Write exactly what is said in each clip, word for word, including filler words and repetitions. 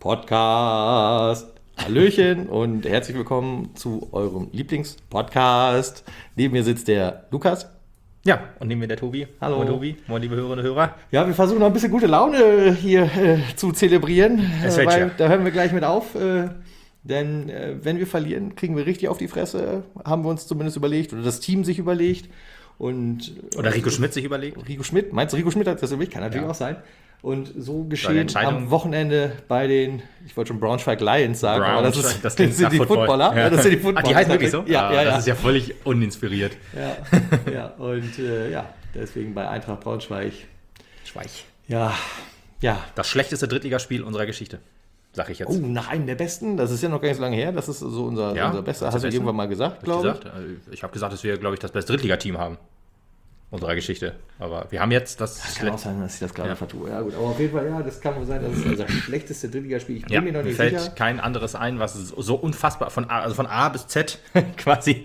Podcast. Hallöchen und herzlich willkommen zu eurem Lieblingspodcast. Neben mir sitzt der Lukas. Ja, und neben mir der Tobi. Hallo. Moin Tobi, moin liebe Hörerinnen und Hörer. Ja, wir versuchen noch ein bisschen gute Laune hier äh, zu zelebrieren, Es äh, wird weil ja. da hören wir gleich mit auf. Äh, denn äh, wenn wir verlieren, kriegen wir richtig auf die Fresse, haben wir uns zumindest überlegt, oder das Team sich überlegt. Und, Oder Rico Schmidt sich überlegt. Rico Schmidt, meinst du, Rico Schmidt hat das überlegt? Kann natürlich Ja. auch sein. Und so Eine geschehen Entscheidung. am Wochenende bei den, ich wollte schon Braunschweig Lions sagen, aber das, Braunschweig, ist, das klingt sind nach die Football. Footballer. Ja. Ja. Das sind die Footballer. Ah, die heißen wirklich so? Ja, ah, ja, ja. Das ist ja völlig uninspiriert. Ja, ja. Und äh, ja, deswegen bei Eintracht Braunschweig. Schweich. Ja, ja. Das schlechteste Drittligaspiel unserer Geschichte, sag ich jetzt. Oh, nach einem der besten, das ist ja noch gar nicht so lange her, das ist so unser, Ja, unser bester, das hast du ist irgendwann mal gesagt, Hab ich glaube ich. gesagt? Also, Ich habe gesagt, dass wir, glaube ich, das beste Drittligateam haben unserer Geschichte. Aber wir haben jetzt das... Das kann auch sein, dass ich das gerade Ja. vertue. Ja gut, aber auf jeden Fall, ja, das kann wohl sein, das ist unser schlechteste Drittligaspiel. Ich bin Ja, mir noch mir nicht fällt sicher. kein anderes ein, was so so unfassbar von A, also von A bis Z quasi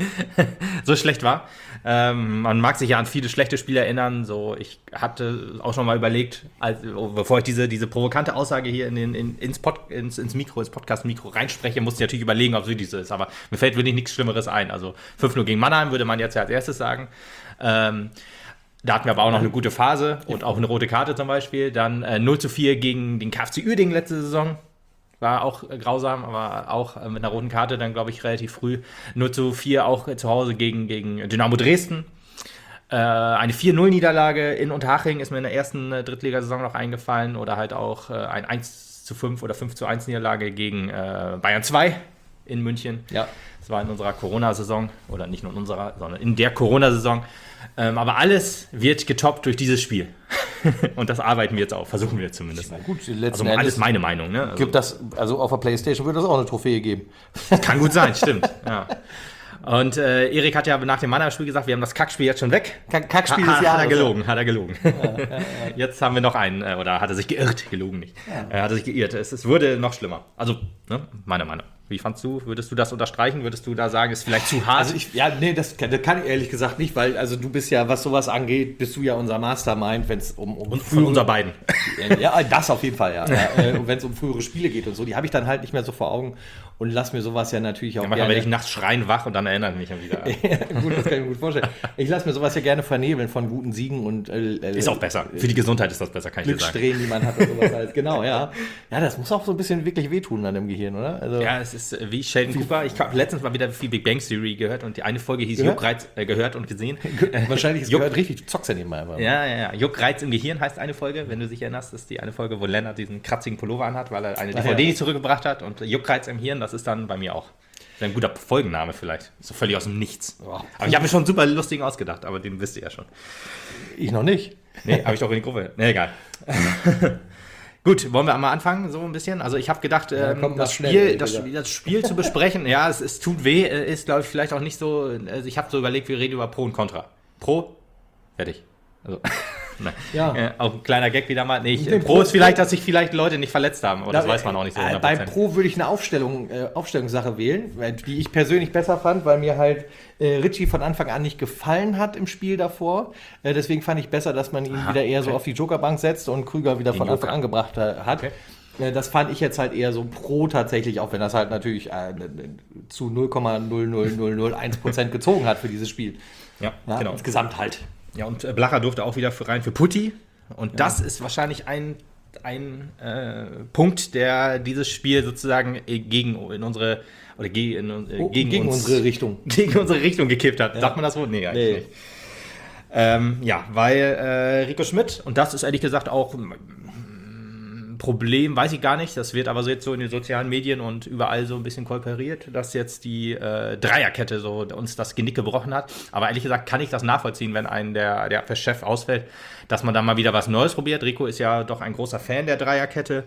so schlecht war. Ähm, man mag sich ja an viele schlechte Spiele erinnern. So, ich hatte auch schon mal überlegt, als, bevor ich diese, diese provokante Aussage hier in den, in, ins, Pod, ins, ins Mikro, ins Podcast-Mikro reinspreche, musste ich natürlich überlegen, ob es wirklich so ist. Aber mir fällt wirklich nichts Schlimmeres ein. Also fünf null gegen Mannheim würde man jetzt ja als erstes sagen. Ähm, Da hatten wir aber auch noch eine gute Phase und auch eine rote Karte zum Beispiel. Dann äh, null zu vier gegen den KfC Uerdingen letzte Saison. War auch äh, grausam, aber auch äh, mit einer roten Karte dann, glaube ich, relativ früh. null zu vier auch äh, zu Hause gegen, gegen Dynamo Dresden. Äh, eine vier null Niederlage in Unterhaching ist mir in der ersten äh, Drittligasaison noch eingefallen. Oder halt auch äh, ein eins zu fünf oder fünf zu eins Niederlage gegen äh, Bayern zwei in München. Ja. Das war in unserer Corona-Saison. Oder nicht nur in unserer, sondern in der Corona-Saison. Ähm, aber alles wird getoppt durch dieses Spiel. Und das arbeiten wir jetzt auch, versuchen wir zumindest. Na gut, letzten Also alles Endes meine Meinung. Ne? Also, gibt das, also auf der Playstation würde das auch eine Trophäe geben. kann gut sein, stimmt. Ja. Und äh, Erik hat ja nach dem Mannheim-Spiel gesagt, wir haben das Kackspiel jetzt schon weg. Kack- Kackspiel ha, des ha, Jahres. Hat er gelogen, hat er gelogen. Ja, ja, ja. Jetzt haben wir noch einen, äh, oder hat er sich geirrt, gelogen nicht. Ja. Er hat sich geirrt, es, es wurde noch schlimmer. Also, ne, meine Meinung. Wie fandst du, würdest du das unterstreichen? Würdest du da sagen, ist vielleicht zu hart? Also ich, ja, nee, das kann, das kann ich ehrlich gesagt nicht, weil also du bist ja, was sowas angeht, bist du ja unser Mastermind, wenn es um, um Und von unser beiden. Ja, das auf jeden Fall, ja. ja. Und wenn es um frühere Spiele geht und so, die habe ich dann halt nicht mehr so vor Augen und lass mir sowas ja natürlich auch Ja, manchmal werde ich nachts schreien wach und dann erinnere ich mich wieder. ja, gut, das kann ich mir gut vorstellen. Ich lasse mir sowas ja gerne vernebeln von guten Siegen und äh, Ist auch besser. Für die Gesundheit ist das besser, kann ich dir sagen. Glückssträhnen, die man hat und sowas halt. Genau, ja. Ja, das muss auch so ein bisschen wirklich wehtun an dem Gehirn, oder? Also, Ja, es ist äh, wie Sheldon Cooper. Ich habe letztens mal wieder viel Big Bang Theory gehört und die eine Folge hieß Gehört? Juckreiz, äh, gehört und gesehen. wahrscheinlich ist Juck- gehört richtig, du zockst ja nebenbei einfach. Ja, ja, ja. Juckreiz im Gehirn heißt eine Folge, wenn du dich erinnerst. Das ist die eine Folge, wo Lennart diesen kratzigen Pullover anhat, weil er eine Ach, D V D ja. nicht zurückgebracht hat. Und Juckreiz im Hirn, das ist dann bei mir auch. Das ist ein guter Folgenname vielleicht. Ist so völlig aus dem Nichts. Oh. Aber ich habe mir schon einen super lustigen ausgedacht, aber den wisst ihr ja schon. Ich noch nicht. Nee, habe ich doch in die Gruppe. Nee, egal. Gut, wollen wir mal anfangen, so ein bisschen? Also ich habe gedacht, Ja, ähm, kommt das, mal schnell, Spiel, ehrlich das, gesagt. Spiel- das Spiel zu besprechen, ja, es, es tut weh, äh, ist, glaube ich, vielleicht auch nicht so, also ich habe so überlegt, wir reden über Pro und Contra. Pro, fertig. Also, nein. Ja. Äh, auch ein kleiner Gag wieder mal. Nee, ich, Nee, Pro Pro- ist vielleicht, dass sich vielleicht Leute nicht verletzt haben, aber das Da- weiß man auch nicht so äh, hundert Bei Prozent. Pro würde ich eine Aufstellung, äh, Aufstellungssache wählen, weil- die ich persönlich besser fand, weil mir halt äh, Ritchie von Anfang an nicht gefallen hat im Spiel davor. Äh, deswegen fand ich besser, dass man ihn Aha, wieder eher so okay. auf die Jokerbank setzt und Krüger wieder Den von Anfang Joker. an gebracht äh, hat. Okay. Äh, Das fand ich jetzt halt eher so Pro tatsächlich, auch wenn das halt natürlich äh, zu null Komma null null null null eins Prozent gezogen hat für dieses Spiel. Ja, Ja, genau. Insgesamt halt. Ja, und äh, Blacher durfte auch wieder für rein für Putti. Und das ist wahrscheinlich ein, ein äh, Punkt, der dieses Spiel sozusagen äh, gegen in unsere oder ge, in, äh, Oh, gegen, gegen uns, unsere Richtung. gegen unsere Richtung gekippt hat. Sagt man das so? Nee, eigentlich Nee. nicht. Ähm, ja, weil äh, Rico Schmidt, und das ist ehrlich gesagt auch ein Problem, weiß ich gar nicht, das wird aber so jetzt so in den sozialen Medien und überall so ein bisschen kolperiert, dass jetzt die äh, Dreierkette so uns das Genick gebrochen hat. Aber ehrlich gesagt kann ich das nachvollziehen, wenn ein der, der Chef ausfällt, dass man da mal wieder was Neues probiert. Rico ist ja doch ein großer Fan der Dreierkette.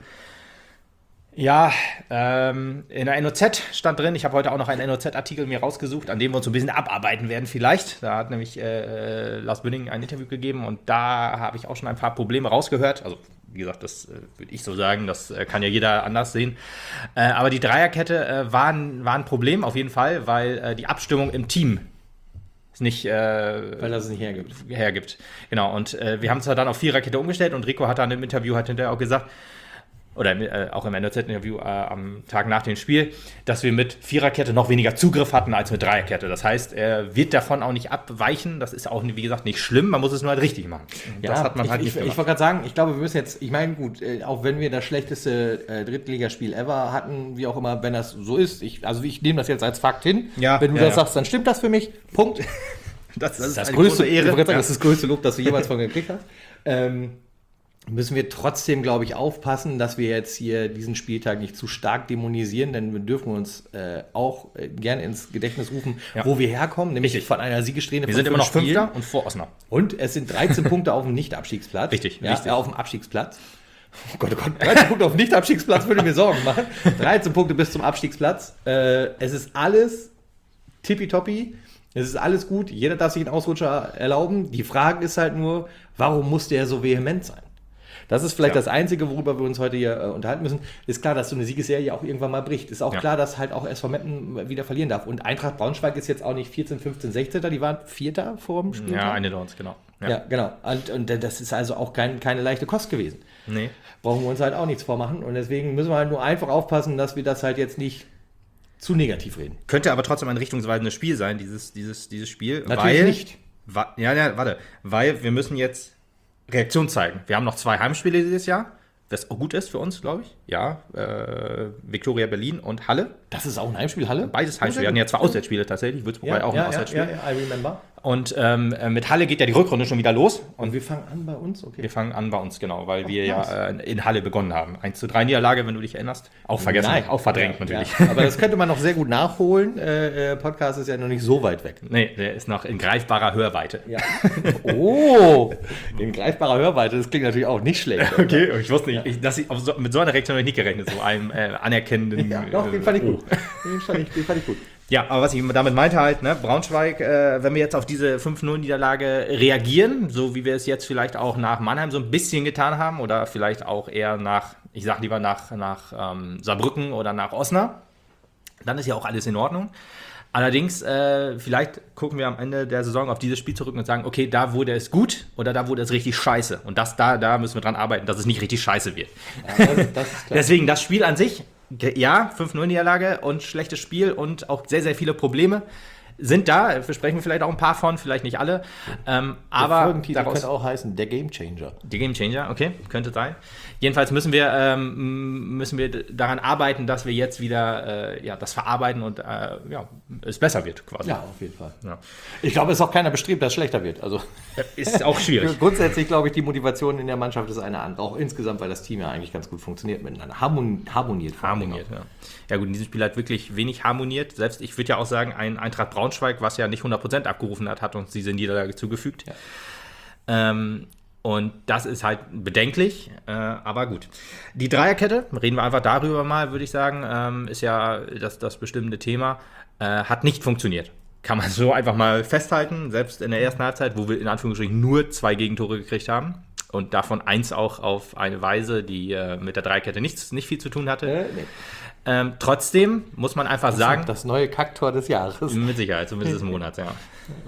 Ja, ähm, in der N O Z stand drin, ich habe heute auch noch einen N O Z-Artikel mir rausgesucht, an dem wir uns so ein bisschen abarbeiten werden vielleicht. Da hat nämlich äh, Lars Bünding ein Interview gegeben und da habe ich auch schon ein paar Probleme rausgehört. Also wie gesagt, das äh, würde ich so sagen, das äh, kann ja jeder anders sehen. Äh, aber die Dreierkette äh, war, ein, war ein Problem auf jeden Fall, weil äh, die Abstimmung im Team es nicht äh, Weil das es nicht hergibt. hergibt. Genau, und äh, wir haben zwar dann auf Viererkette umgestellt und Rico hat dann im Interview halt hinterher auch gesagt, oder äh, auch im N O Z-Interview äh, am Tag nach dem Spiel, dass wir mit Viererkette noch weniger Zugriff hatten als mit Dreierkette. Das heißt, er wird davon auch nicht abweichen. Das ist auch, wie gesagt, nicht schlimm. Man muss es nur halt richtig machen. Ja, das hat man ich, halt ich, nicht ich, gemacht. ich wollte gerade sagen, ich glaube, wir müssen jetzt, ich meine, gut, äh, auch wenn wir das schlechteste äh, Drittligaspiel ever hatten, wie auch immer, wenn das so ist, ich, also ich nehme das jetzt als Fakt hin. Ja, wenn du ja, das ja. sagst, dann stimmt das für mich. Punkt. Das, das ist Das eine größte, große Ehre. ich wollte gerade sagen, Ja. das ist das größte Lob, das du jemals von mir gekriegt hast. Ähm, müssen wir trotzdem, glaube ich, aufpassen, dass wir jetzt hier diesen Spieltag nicht zu stark dämonisieren, denn wir dürfen uns äh, auch äh, gerne ins Gedächtnis rufen, Ja. wo wir herkommen, nämlich Richtig. von einer Siegesträhne Wir von sind immer noch fünf Spielen. Fünfter und vor Osnabrück. Und es sind dreizehn Punkte auf dem Nicht-Abstiegsplatz. Richtig, ja, richtig. Äh, auf dem Abstiegsplatz. Oh Gott, oh Gott, dreizehn Punkte auf dem Nicht-Abstiegsplatz würde mir Sorgen machen. dreizehn Punkte bis zum Abstiegsplatz. Äh, es ist alles tippitoppi. Es ist alles gut. Jeder darf sich einen Ausrutscher erlauben. Die Frage ist halt nur, warum muss der so vehement sein? Das ist vielleicht Ja. das Einzige, worüber wir uns heute hier äh, unterhalten müssen. Ist klar, dass so eine Siegesserie auch irgendwann mal bricht. Ist auch Ja. klar, dass halt auch S V Meppen wieder verlieren darf. Und Eintracht Braunschweig ist jetzt auch nicht vierzehn, fünfzehn, sechzehn. Die waren Vierter vor dem Spiel. Ja, eine Downs, genau. Ja, genau. Und, und das ist also auch kein, keine leichte Kost gewesen. Nee. Brauchen wir uns halt auch nichts vormachen. Und deswegen müssen wir halt nur einfach aufpassen, dass wir das halt jetzt nicht zu negativ reden. Könnte aber trotzdem ein richtungsweisendes Spiel sein, dieses, dieses, dieses Spiel. Natürlich weil, nicht. Wa- ja, ja, warte. Weil wir müssen jetzt Reaktion zeigen. Wir haben noch zwei Heimspiele dieses Jahr, was auch gut ist für uns, glaube ich. Ja, äh, Viktoria Berlin und Halle. Das ist auch ein Heimspiel, Halle? Beides Heimspiele. Wir hatten ja zwei Auswärtsspiele tatsächlich. Würzburg war Ja, auch ja, ein ja, Auswärtsspiel. ja, ja, I remember. Und ähm, äh, mit Halle geht ja die Rückrunde schon wieder los. Und wir fangen an bei uns? Okay. Wir fangen an bei uns, genau, weil wir nice. ja äh, in Halle begonnen haben. eins zu drei Niederlage, wenn du dich erinnerst. Auch vergessen, Nein. auch verdrängt Ja, natürlich. Ja. Aber das könnte man noch sehr gut nachholen. Äh, äh, Podcast ist ja noch nicht so weit weg. Nee, der ist noch in greifbarer Hörweite. Ja. Oh, in greifbarer Hörweite, das klingt natürlich auch nicht schlecht. Okay, ich wusste nicht, ich, dass ich auf so, mit so einer Reaktion habe ich nicht gerechnet, so einem äh, anerkennenden. Ja, doch, den fand ich gut. Den fand ich, den fand ich gut. Ja, aber was ich damit meinte halt, ne, Braunschweig, äh, wenn wir jetzt auf diese fünf null Niederlage reagieren, so wie wir es jetzt vielleicht auch nach Mannheim so ein bisschen getan haben oder vielleicht auch eher nach, ich sag lieber nach, nach ähm, Saarbrücken oder nach Osnabrück, dann ist ja auch alles in Ordnung. Allerdings, äh, vielleicht gucken wir am Ende der Saison auf dieses Spiel zurück und sagen, okay, da wurde es gut oder da wurde es richtig scheiße. Und das, da, da müssen wir dran arbeiten, dass es nicht richtig scheiße wird. Ja, das, das ist klar. Deswegen das Spiel an sich, ge- ja, fünf null Niederlage und schlechtes Spiel und auch sehr, sehr viele Probleme sind da. Versprechen wir vielleicht auch ein paar von, vielleicht nicht alle. Ähm, Der aber Folgentitel daraus, könnte auch heißen, der Game Changer. die Game Changer, okay, könnte sein. Jedenfalls müssen wir, ähm, müssen wir daran arbeiten, dass wir jetzt wieder äh, ja, das verarbeiten und äh, ja, es besser wird quasi. Ja, auf jeden Fall. Ja. Ich glaube, es ist auch keiner bestrebt, dass es schlechter wird. Also Ist auch schwierig. grundsätzlich glaube ich, die Motivation in der Mannschaft ist eine andere. Auch insgesamt, weil das Team ja eigentlich ganz gut funktioniert miteinander. Harmon harmoniert. vor allen Dingen Harmoniert, ja. Ja gut, in diesem Spiel hat wirklich wenig harmoniert. Selbst, ich würde ja auch sagen, ein Eintracht Braunschweig, was ja nicht hundert Prozent abgerufen hat, hat uns diese Niederlage zugefügt. Ja. Ähm, und das ist halt bedenklich, äh, aber gut. Die Dreierkette, reden wir einfach darüber mal, würde ich sagen, ähm, ist ja das, das bestimmende Thema, äh, hat nicht funktioniert. Kann man so einfach mal festhalten, selbst in der ersten Halbzeit, wo wir in Anführungsstrichen nur zwei Gegentore gekriegt haben. Und davon eins auch auf eine Weise, die äh, mit der Dreierkette nichts, nicht viel zu tun hatte. Äh, nee. Ähm, trotzdem muss man einfach sagen, Das neue Kacktor des Jahres. mit Sicherheit, zumindest des Monats, ja.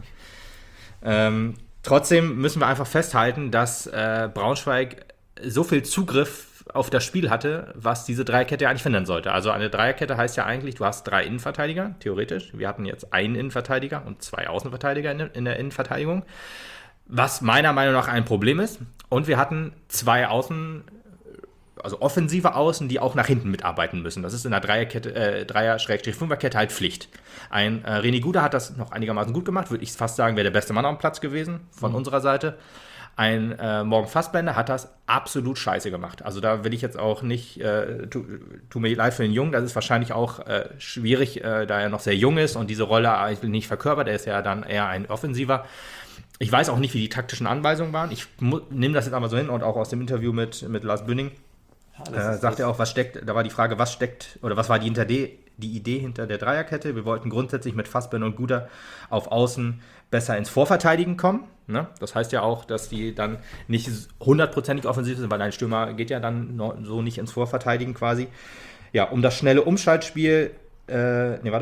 Ähm, trotzdem müssen wir einfach festhalten, dass äh, Braunschweig so viel Zugriff auf das Spiel hatte, was diese Dreierkette ja eigentlich verhindern sollte. Also eine Dreierkette heißt ja eigentlich, du hast drei Innenverteidiger, theoretisch. Wir hatten jetzt einen Innenverteidiger und zwei Außenverteidiger in, in der Innenverteidigung, was meiner Meinung nach ein Problem ist. Und wir hatten zwei Außen, also offensive Außen, die auch nach hinten mitarbeiten müssen. Das ist in der Dreierkette, äh, Dreier-Fünferkette halt Pflicht. Ein äh, René Guder hat das noch einigermaßen gut gemacht, würde ich fast sagen, wäre der beste Mann am Platz gewesen von mhm. unserer Seite. Ein äh, Morgan Fassbender hat das absolut scheiße gemacht. Also da will ich jetzt auch nicht, äh, tu, tu mir leid für den Jungen, das ist wahrscheinlich auch äh, schwierig, äh, da er noch sehr jung ist und diese Rolle eigentlich nicht verkörpert, er ist ja dann eher ein Offensiver. Ich weiß auch nicht, wie die taktischen Anweisungen waren. Ich nehme das jetzt aber so hin und auch aus dem Interview mit, mit Lars Bünning ja, äh, sagt er auch, was steckt, da war die Frage, was steckt, oder was war die, hinter die, die Idee hinter der Dreierkette? Wir wollten grundsätzlich mit Fassbender und Guder auf Außen besser ins Vorverteidigen kommen. Ne? Das heißt ja auch, dass die dann nicht hundertprozentig offensiv sind, weil ein Stürmer geht ja dann so nicht ins Vorverteidigen quasi. Ja, um das schnelle Umschaltspiel, äh, ne, warte mal,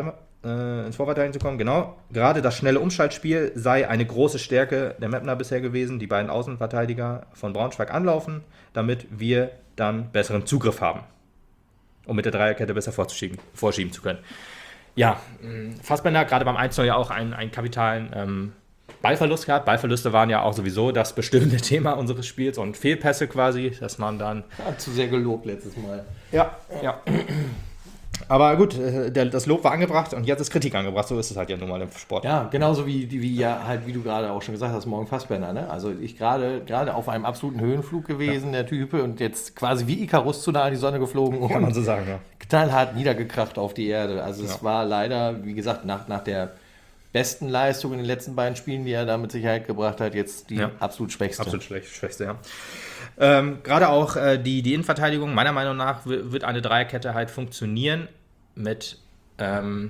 äh, ins Vorverteidigen zu kommen, genau. Gerade das schnelle Umschaltspiel sei eine große Stärke der Mapner bisher gewesen. Die beiden Außenverteidiger von Braunschweig anlaufen, damit wir dann besseren Zugriff haben, um mit der Dreierkette besser vorzuschieben, vorschieben zu können. Ja, Fassbender gerade beim eins null ja auch einen, einen kapitalen ähm, Ballverlust gehabt. Ballverluste waren ja auch sowieso das bestimmende Thema unseres Spiels und Fehlpässe quasi, dass man dann... Hat zu sehr gelobt letztes Mal. Ja, ja. Aber gut, der, das Lob war angebracht und jetzt ist Kritik angebracht. So ist es halt ja nun mal im Sport. Ja, genauso wie, wie ja halt, wie du gerade auch schon gesagt hast, morgen Fassbender. Ne? Also ich gerade gerade auf einem absoluten Höhenflug gewesen, ja. Der Type, und jetzt quasi wie Icarus zu nah an die Sonne geflogen. Kann man so sagen, ja. Knallhart niedergekracht auf die Erde. Also es ja. war leider, wie gesagt, nach, nach der besten Leistung in den letzten beiden Spielen, die er da mit Sicherheit gebracht hat, jetzt die ja. absolut schwächste. Absolut schlecht, schwächste, ja. Ähm, gerade auch äh, die, die Innenverteidigung, meiner Meinung nach, w- wird eine Dreierkette halt funktionieren mit, ähm,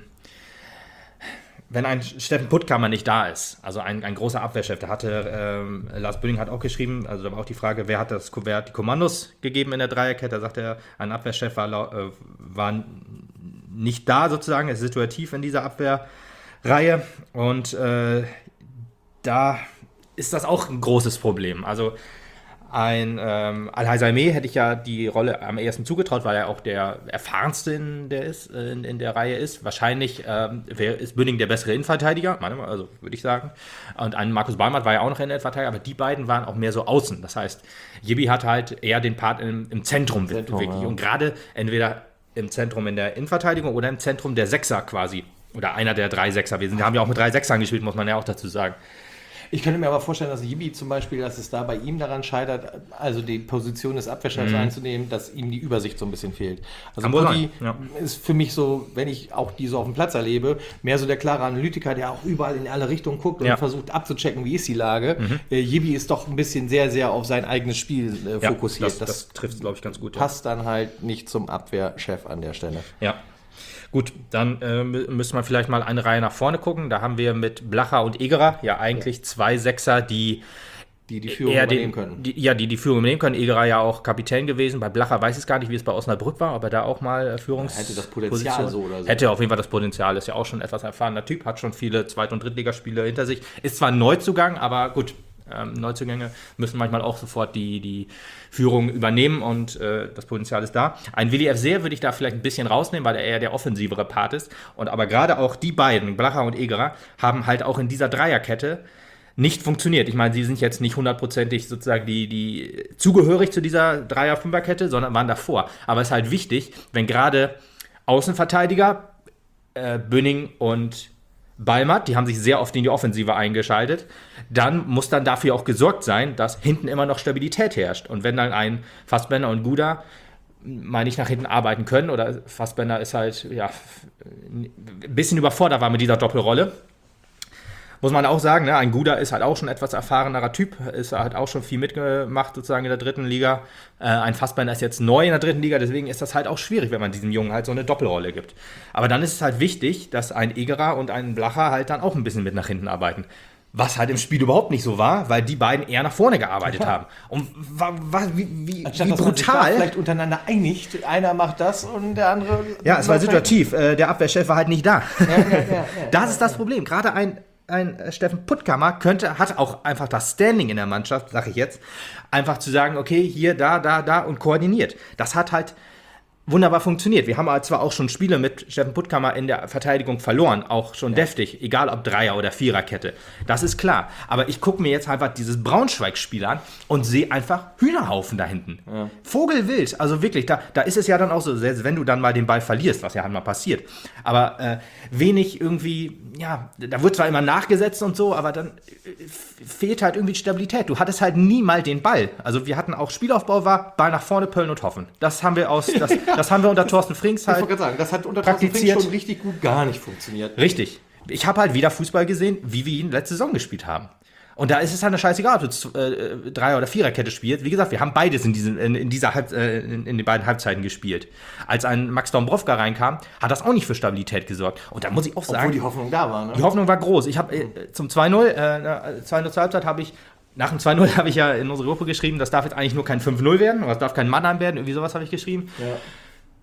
wenn ein Steffen Puttkammer nicht da ist, also ein, ein großer Abwehrchef, da hatte, ähm, Lars Böning hat auch geschrieben, also da war auch die Frage, wer hat, das, wer hat die Kommandos gegeben in der Dreierkette, da sagt er, ein Abwehrchef war, äh, war nicht da sozusagen, er ist situativ in dieser Abwehrreihe und äh, da ist das auch ein großes Problem, also ein ähm, Al-Haysalmeh hätte ich ja die Rolle am ehesten zugetraut, weil er auch der erfahrenste in der, ist, in, in der Reihe ist. Wahrscheinlich ähm, wär, ist Böning der bessere Innenverteidiger, also würde ich sagen. Und ein Markus Balmert war ja auch noch Innenverteidiger, aber die beiden waren auch mehr so außen. Das heißt, Jibi hat halt eher den Part im, im Zentrum, Zentrum wirklich. Ja. Und gerade entweder im Zentrum in der Innenverteidigung oder im Zentrum der Sechser quasi. Oder einer der drei Sechser. Wir sind, haben ja auch mit drei Sechsern gespielt, muss man ja auch dazu sagen. Ich könnte mir aber vorstellen, dass Jibi zum Beispiel, dass es da bei ihm daran scheitert, also die Position des Abwehrchefs mhm. einzunehmen, dass ihm die Übersicht so ein bisschen fehlt. Also Putti ja. ist für mich so, wenn ich auch die so auf dem Platz erlebe, mehr so der klare Analytiker, der auch überall in alle Richtungen guckt und ja. versucht abzuchecken, wie ist die Lage. Mhm. Äh, Jibi ist doch ein bisschen sehr, sehr auf sein eigenes Spiel äh, ja, fokussiert. Das, das, das trifft, glaube ich, ganz gut. Passt ja. dann halt nicht zum Abwehrchef an der Stelle. Ja. Gut, dann äh, müssen wir vielleicht mal eine Reihe nach vorne gucken. Da haben wir mit Blacher und Egerer ja eigentlich zwei Sechser, die die, die Führung übernehmen können. Die, ja, die die Führung übernehmen können. Egerer ja auch Kapitän gewesen. Bei Blacher weiß ich es gar nicht, wie es bei Osnabrück war, ob er da auch mal äh, Führungs... Ja, hätte das Potenzial Position. so oder so. Hätte auf jeden Fall das Potenzial. Ist ja auch schon ein etwas erfahrener Typ, hat schon viele Zweit- und Drittligaspiele hinter sich. Ist zwar ein Neuzugang, aber gut. Ähm, Neuzugänge müssen manchmal auch sofort die, die Führung übernehmen und äh, das Potenzial ist da. Ein Willi F. Seer würde ich da vielleicht ein bisschen rausnehmen, weil er eher der offensivere Part ist. Und aber gerade auch die beiden, Blacher und Egerer, haben halt auch in dieser Dreierkette nicht funktioniert. Ich meine, sie sind jetzt nicht hundertprozentig sozusagen die, die zugehörig zu dieser Dreier-Fünfer-Kette, sondern waren davor. Aber es ist halt wichtig, wenn gerade Außenverteidiger, äh, Böning und Balmert, die haben sich sehr oft in die Offensive eingeschaltet, dann muss dann dafür auch gesorgt sein, dass hinten immer noch Stabilität herrscht. Und wenn dann ein Fassbender und Guda mal nicht nach hinten arbeiten können, oder Fassbender ist halt ja, ein bisschen überfordert war mit dieser Doppelrolle, muss man auch sagen, ne? Ein Guda ist halt auch schon etwas erfahrenerer Typ, ist halt auch schon viel mitgemacht sozusagen in der dritten Liga. Äh, ein Fassbender ist jetzt neu in der dritten Liga, deswegen ist das halt auch schwierig, wenn man diesem Jungen halt so eine Doppelrolle gibt. Aber dann ist es halt wichtig, dass ein Egerer und ein Blacher halt dann auch ein bisschen mit nach hinten arbeiten. Was halt im Spiel überhaupt nicht so war, weil die beiden eher nach vorne gearbeitet ja. haben. Und wa, wa, wie, wie, Anstatt, wie dass brutal. Man sich vielleicht untereinander einigt, einer macht das und der andere... Ja, es war situativ. Äh, der Abwehrchef war halt nicht da. Ja, ja, ja, ja, das ja, ist das ja. Problem. Gerade ein Ein Steffen Puttkammer könnte, hat auch einfach das Standing in der Mannschaft, sage ich jetzt, einfach zu sagen, okay, hier, da, da, da und koordiniert. Das hat halt wunderbar funktioniert. Wir haben zwar auch schon Spiele mit Steffen Puttkammer in der Verteidigung verloren, auch schon ja. deftig, egal ob Dreier- oder Viererkette. Das ist klar. Aber ich gucke mir jetzt einfach dieses Braunschweig-Spiel an und sehe einfach Hühnerhaufen da hinten. Ja. Vogelwild. Also wirklich, da, da ist es ja dann auch so, selbst wenn du dann mal den Ball verlierst, was ja halt mal passiert. Aber äh, wenig irgendwie, ja, da wird zwar immer nachgesetzt und so, aber dann äh, fehlt halt irgendwie Stabilität. Du hattest halt nie mal den Ball. Also wir hatten auch Spielaufbau war, Ball nach vorne, Pöllen und Hoffen. Das haben wir aus... Das, Das haben wir unter Thorsten Frings halt ich wollte sagen, das hat unter Thorsten Frings schon richtig gut gar nicht funktioniert. Richtig. Ich habe halt wieder Fußball gesehen, wie wir ihn letzte Saison gespielt haben. Und da ist es halt eine Scheißegal, ob du äh, Dreier- oder Viererkette spielst. Wie gesagt, wir haben beides in, diesen, in, in dieser Halb, äh, in, in den beiden Halbzeiten gespielt. Als ein Max Dombrovka reinkam, hat das auch nicht für Stabilität gesorgt. Und da muss ich auch sagen... Obwohl die Hoffnung da war, ne? Die Hoffnung war groß. Ich habe äh, zum zwei null, äh, zwei null zur Halbzeit habe ich... Nach dem zwei null habe ich ja in unsere Gruppe geschrieben, das darf jetzt eigentlich nur kein fünf null werden, oder das darf kein Mannheim werden, irgendwie sowas habe ich geschrieben. Ja.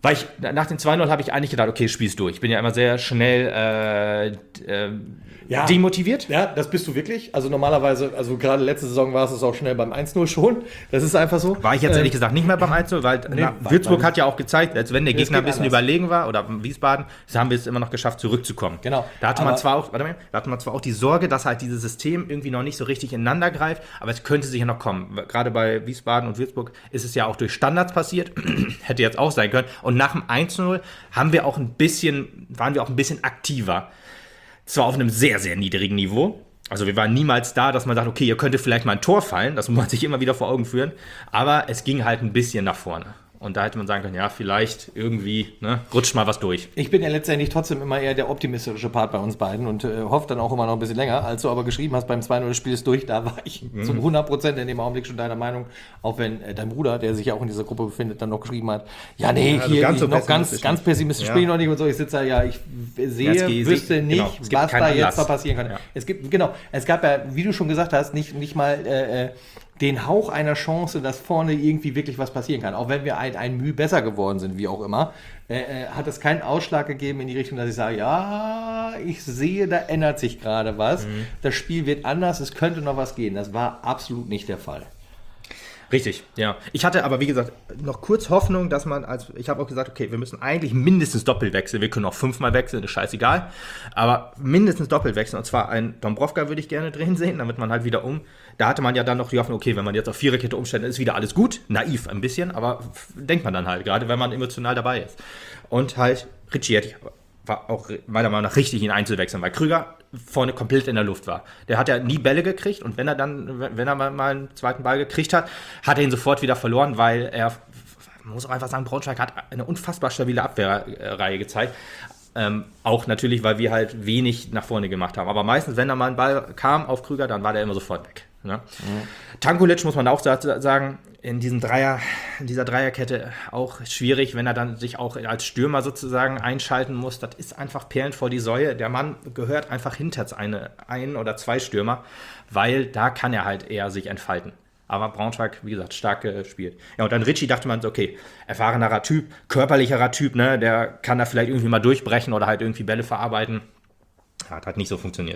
Weil ich, nach dem zwei null habe ich eigentlich gedacht, okay, spielst durch. Ich bin ja immer sehr schnell äh, äh, Ja. demotiviert. Ja, das bist du wirklich. Also normalerweise, also gerade letzte Saison war es auch schnell beim eins null schon. Das ist einfach so. War ich jetzt Ähm, ehrlich gesagt nicht mehr beim eins null, weil Nee, na, war- Würzburg war- hat ja auch gezeigt, als wenn der Nee, es Gegner ein geht bisschen anders. überlegen war, oder Wiesbaden, das haben wir es immer noch geschafft, zurückzukommen. Genau. Da hatte man Aber- zwar auch, warte mal, da hatte man zwar auch die Sorge, dass halt dieses System irgendwie noch nicht so richtig ineinander greift, aber es könnte sicher noch kommen. Gerade bei Wiesbaden und Würzburg ist es ja auch durch Standards passiert, hätte jetzt auch sein können. Und nach dem eins null haben wir auch ein bisschen, waren wir auch ein bisschen aktiver. Zwar auf einem sehr, sehr niedrigen Niveau. Also wir waren niemals da, dass man sagt, okay, ihr könntet vielleicht mal ein Tor fallen. Das muss man sich immer wieder vor Augen führen. Aber es ging halt ein bisschen nach vorne. Und da hätte man sagen können, ja, vielleicht irgendwie ne, rutscht mal was durch. Ich bin ja letztendlich trotzdem immer eher der optimistische Part bei uns beiden und äh, hoffe dann auch immer noch ein bisschen länger. Als du aber geschrieben hast, beim zwei null Spiel ist durch, da war ich Mhm. zum hundert Prozent in dem Augenblick schon deiner Meinung. Auch wenn äh, dein Bruder, der sich ja auch in dieser Gruppe befindet, dann noch geschrieben hat, ja nee, also hier ganz ich so noch ganz, pessimistisch ganz nicht. pessimistisch Ja. spiele ich noch nicht und so. Ich sitze da, ja, ich sehe, Ja, es geht- wüsste genau, nicht, es gibt was keinen da jetzt Anlass. noch passieren kann. Ja. Es gibt, genau, es gab ja, wie du schon gesagt hast, nicht, nicht mal äh, äh, den Hauch einer Chance, dass vorne irgendwie wirklich was passieren kann. Auch wenn wir ein, ein Mühe besser geworden sind, wie auch immer, äh, äh, hat es keinen Ausschlag gegeben in die Richtung, dass ich sage, ja, ich sehe, da ändert sich gerade was. Mhm. Das Spiel wird anders, es könnte noch was gehen. Das war absolut nicht der Fall. Richtig, ja. Ich hatte aber, wie gesagt, noch kurz Hoffnung, dass man, als ich habe auch gesagt, okay, wir müssen eigentlich mindestens doppelt wechseln. Wir können auch fünfmal wechseln, ist scheißegal. Aber mindestens doppelt wechseln. Und zwar einen Dombrovka würde ich gerne drehen sehen, damit man halt wieder um. Da hatte man ja dann noch die Hoffnung, okay, wenn man jetzt auf Viererkette umstellt, dann ist wieder alles gut. Naiv ein bisschen, aber f- denkt man dann halt, gerade wenn man emotional dabei ist. Und halt, Ritchie hätte ich, war auch meiner Meinung nach richtig, ihn einzuwechseln, weil Krüger vorne komplett in der Luft war. Der hat ja nie Bälle gekriegt und wenn er dann, wenn er mal mal einen zweiten Ball gekriegt hat, hat er ihn sofort wieder verloren, weil er, man muss auch einfach sagen, Braunschweig hat eine unfassbar stabile Abwehrreihe gezeigt. Ähm, auch natürlich, weil wir halt wenig nach vorne gemacht haben. Aber meistens, wenn da mal ein Ball kam auf Krüger, dann war der immer sofort weg. Ne? Mhm. Tankulic, muss man auch sagen, in diesem Dreier, in dieser Dreierkette auch schwierig, wenn er dann sich auch als Stürmer sozusagen einschalten muss. Das ist einfach Perlen vor die Säue. Der Mann gehört einfach hinter eine, ein oder zwei Stürmer, weil da kann er halt eher sich entfalten. Aber Braunschweig, wie gesagt, stark gespielt. Ja, und dann Ritchie dachte man, okay, erfahrenerer Typ, körperlicherer Typ, ne, der kann da vielleicht irgendwie mal durchbrechen oder halt irgendwie Bälle verarbeiten. Ja, hat halt nicht so funktioniert.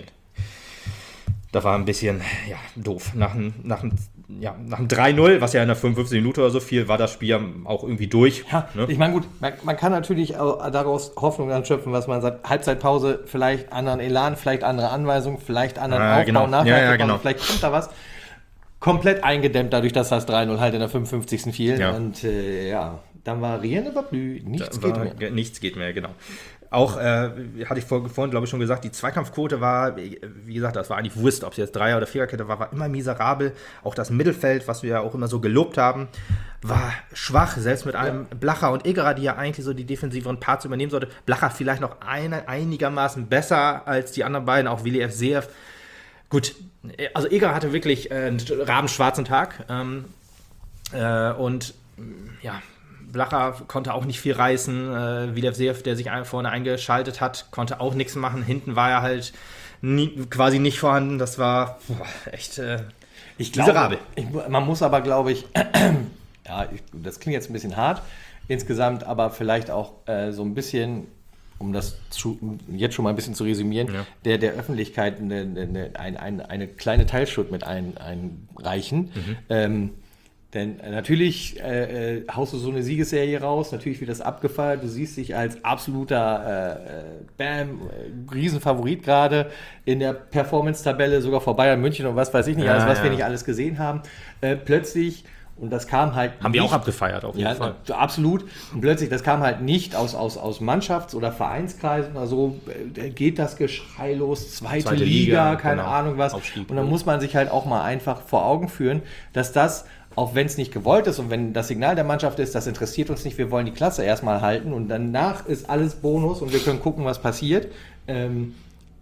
Das war ein bisschen, ja, doof. Nach dem, nach dem, ja, nach dem drei null, was ja in der fünfundfünfzigsten Minute oder so fiel, war das Spiel auch irgendwie durch. Ja, ne? ich meine, gut, man, man kann natürlich auch daraus Hoffnung dann schöpfen, was man sagt, Halbzeitpause, vielleicht anderen Elan, vielleicht andere Anweisungen, vielleicht anderen Ah, Aufbau, genau. nach Ja, der ja, Halbzeitpause, genau. vielleicht kommt da was. Komplett eingedämmt dadurch, dass das drei null halt in der fünfundfünfzigsten fiel. Ja. Und äh, ja, dann war Rien überblüht, nichts War, geht mehr. Nichts geht mehr, genau. Auch, äh, hatte ich vor, vorhin, glaube ich, schon gesagt, die Zweikampfquote war, wie gesagt, das war eigentlich Wurst, ob es jetzt Dreier- oder Viererkette war, war immer miserabel. Auch das Mittelfeld, was wir ja auch immer so gelobt haben, war schwach, selbst mit einem ja. Blacher und Egerer, die ja eigentlich so die defensiveren Parts übernehmen sollte. Blacher vielleicht noch eine, einigermaßen besser als die anderen beiden, auch Willi F. Seev. Gut, also Egerer hatte wirklich äh, einen rabenschwarzen Tag ähm, äh, und ja, Blacher konnte auch nicht viel reißen. Äh, Willi F. Seev, der sich vorne eingeschaltet hat, konnte auch nichts machen. Hinten war er halt nie, quasi nicht vorhanden. Das war boah, echt äh, ich glaube, miserabel. Ich, man muss aber, glaube ich, ja, ich, das klingt jetzt ein bisschen hart insgesamt, aber vielleicht auch äh, so ein bisschen, um das zu, jetzt schon mal ein bisschen zu resümieren, ja. der, der Öffentlichkeit eine, eine, eine, eine kleine Teilschuld mit ein, einreichen. Mhm. Ähm, Denn äh, natürlich äh, äh, haust du so eine Siegesserie raus, natürlich wird das abgefeiert, du siehst dich als absoluter äh, Bam, äh, Riesenfavorit gerade in der Performance-Tabelle, sogar vor Bayern München und was weiß ich nicht, ja, alles, was ja. wir nicht alles gesehen haben. Äh, plötzlich, und das kam halt Haben nicht, wir auch abgefeiert, auf jeden ja, Fall. na, absolut. Und plötzlich, das kam halt nicht aus, aus, aus Mannschafts- oder Vereinskreisen oder so, äh, geht das Geschrei los, zweite, Zweite Liga, Liga, keine genau. Ahnung was. Aufstieg. Und dann muss man sich halt auch mal einfach vor Augen führen, dass das, auch wenn es nicht gewollt ist und wenn das Signal der Mannschaft ist, das interessiert uns nicht, wir wollen die Klasse erstmal halten und danach ist alles Bonus und wir können gucken, was passiert. Ähm,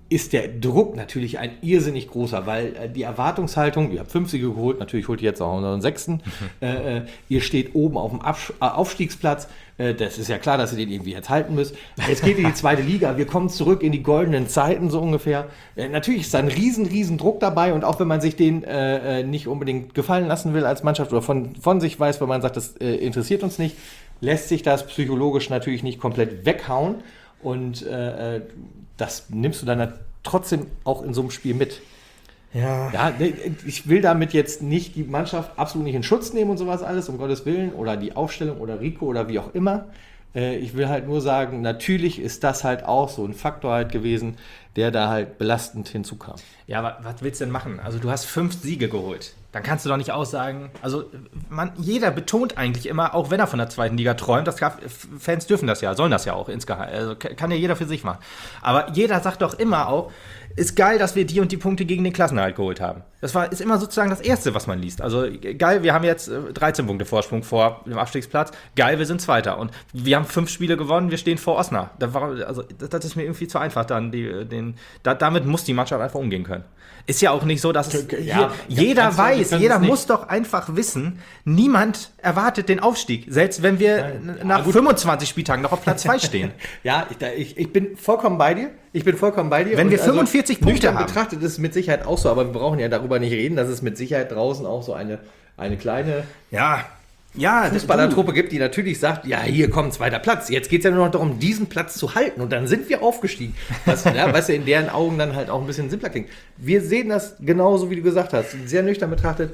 ist der Druck natürlich ein irrsinnig großer, weil äh, die Erwartungshaltung, ihr habt fünf Siege geholt, natürlich holt ihr jetzt auch unseren sechsten, äh, äh, ihr steht oben auf dem Absch- äh, Aufstiegsplatz, äh, das ist ja klar, dass ihr den irgendwie jetzt halten müsst. Jetzt geht in die zweite Liga, wir kommen zurück in die goldenen Zeiten so ungefähr. Äh, natürlich ist da ein riesen, riesen Druck dabei und auch wenn man sich den äh, nicht unbedingt gefallen lassen will als Mannschaft oder von, von sich weiß, wenn man sagt, das äh, interessiert uns nicht, lässt sich das psychologisch natürlich nicht komplett weghauen und äh, das nimmst du dann trotzdem auch in so einem Spiel mit. Ja. Ja, ich will damit jetzt nicht die Mannschaft absolut nicht in Schutz nehmen und sowas alles, um Gottes Willen, oder die Aufstellung oder Rico oder wie auch immer. Ich will halt nur sagen, natürlich ist das halt auch so ein Faktor halt gewesen, der da halt belastend hinzukam. Ja, aber was willst du denn machen? Also du hast fünf Siege geholt. Dann kannst du doch nicht aussagen, also man, jeder betont eigentlich immer, auch wenn er von der zweiten Liga träumt, das gab, Fans dürfen das ja, sollen das ja auch insgeheim, also kann ja jeder für sich machen. Aber jeder sagt doch immer auch, ist geil, dass wir die und die Punkte gegen den Klassenerhalt geholt haben. Das war, ist immer sozusagen das Erste, was man liest. Also geil, wir haben jetzt dreizehn Punkte Vorsprung vor dem Abstiegsplatz. Geil, wir sind Zweiter. Und wir haben fünf Spiele gewonnen, wir stehen vor Osnabrück. Da war, also, das, das ist mir irgendwie zu einfach. Dann die, den, da, damit muss die Mannschaft einfach umgehen können. Ist ja auch nicht so, dass es, ja, hier, jeder ganz weiß, ganz jeder muss doch einfach wissen, niemand erwartet den Aufstieg. Selbst wenn wir Nein. nach ja, fünfundzwanzig Spieltagen noch auf Platz zwei stehen. Ja, ich, ich, ich bin vollkommen bei dir. Ich bin vollkommen bei dir. Wenn wir fünfundvierzig also, Punkte haben. Betrachtet ist es mit Sicherheit auch so, aber wir brauchen ja darüber nicht reden, dass es mit Sicherheit draußen auch so eine, eine kleine ja, ja, Fußballertruppe gibt, die natürlich sagt, ja, hier kommt zweiter Platz. Jetzt geht es ja nur noch darum, diesen Platz zu halten und dann sind wir aufgestiegen. Was, ja, was ja in deren Augen dann halt auch ein bisschen simpler klingt. Wir sehen das genauso, wie du gesagt hast, sehr nüchtern betrachtet.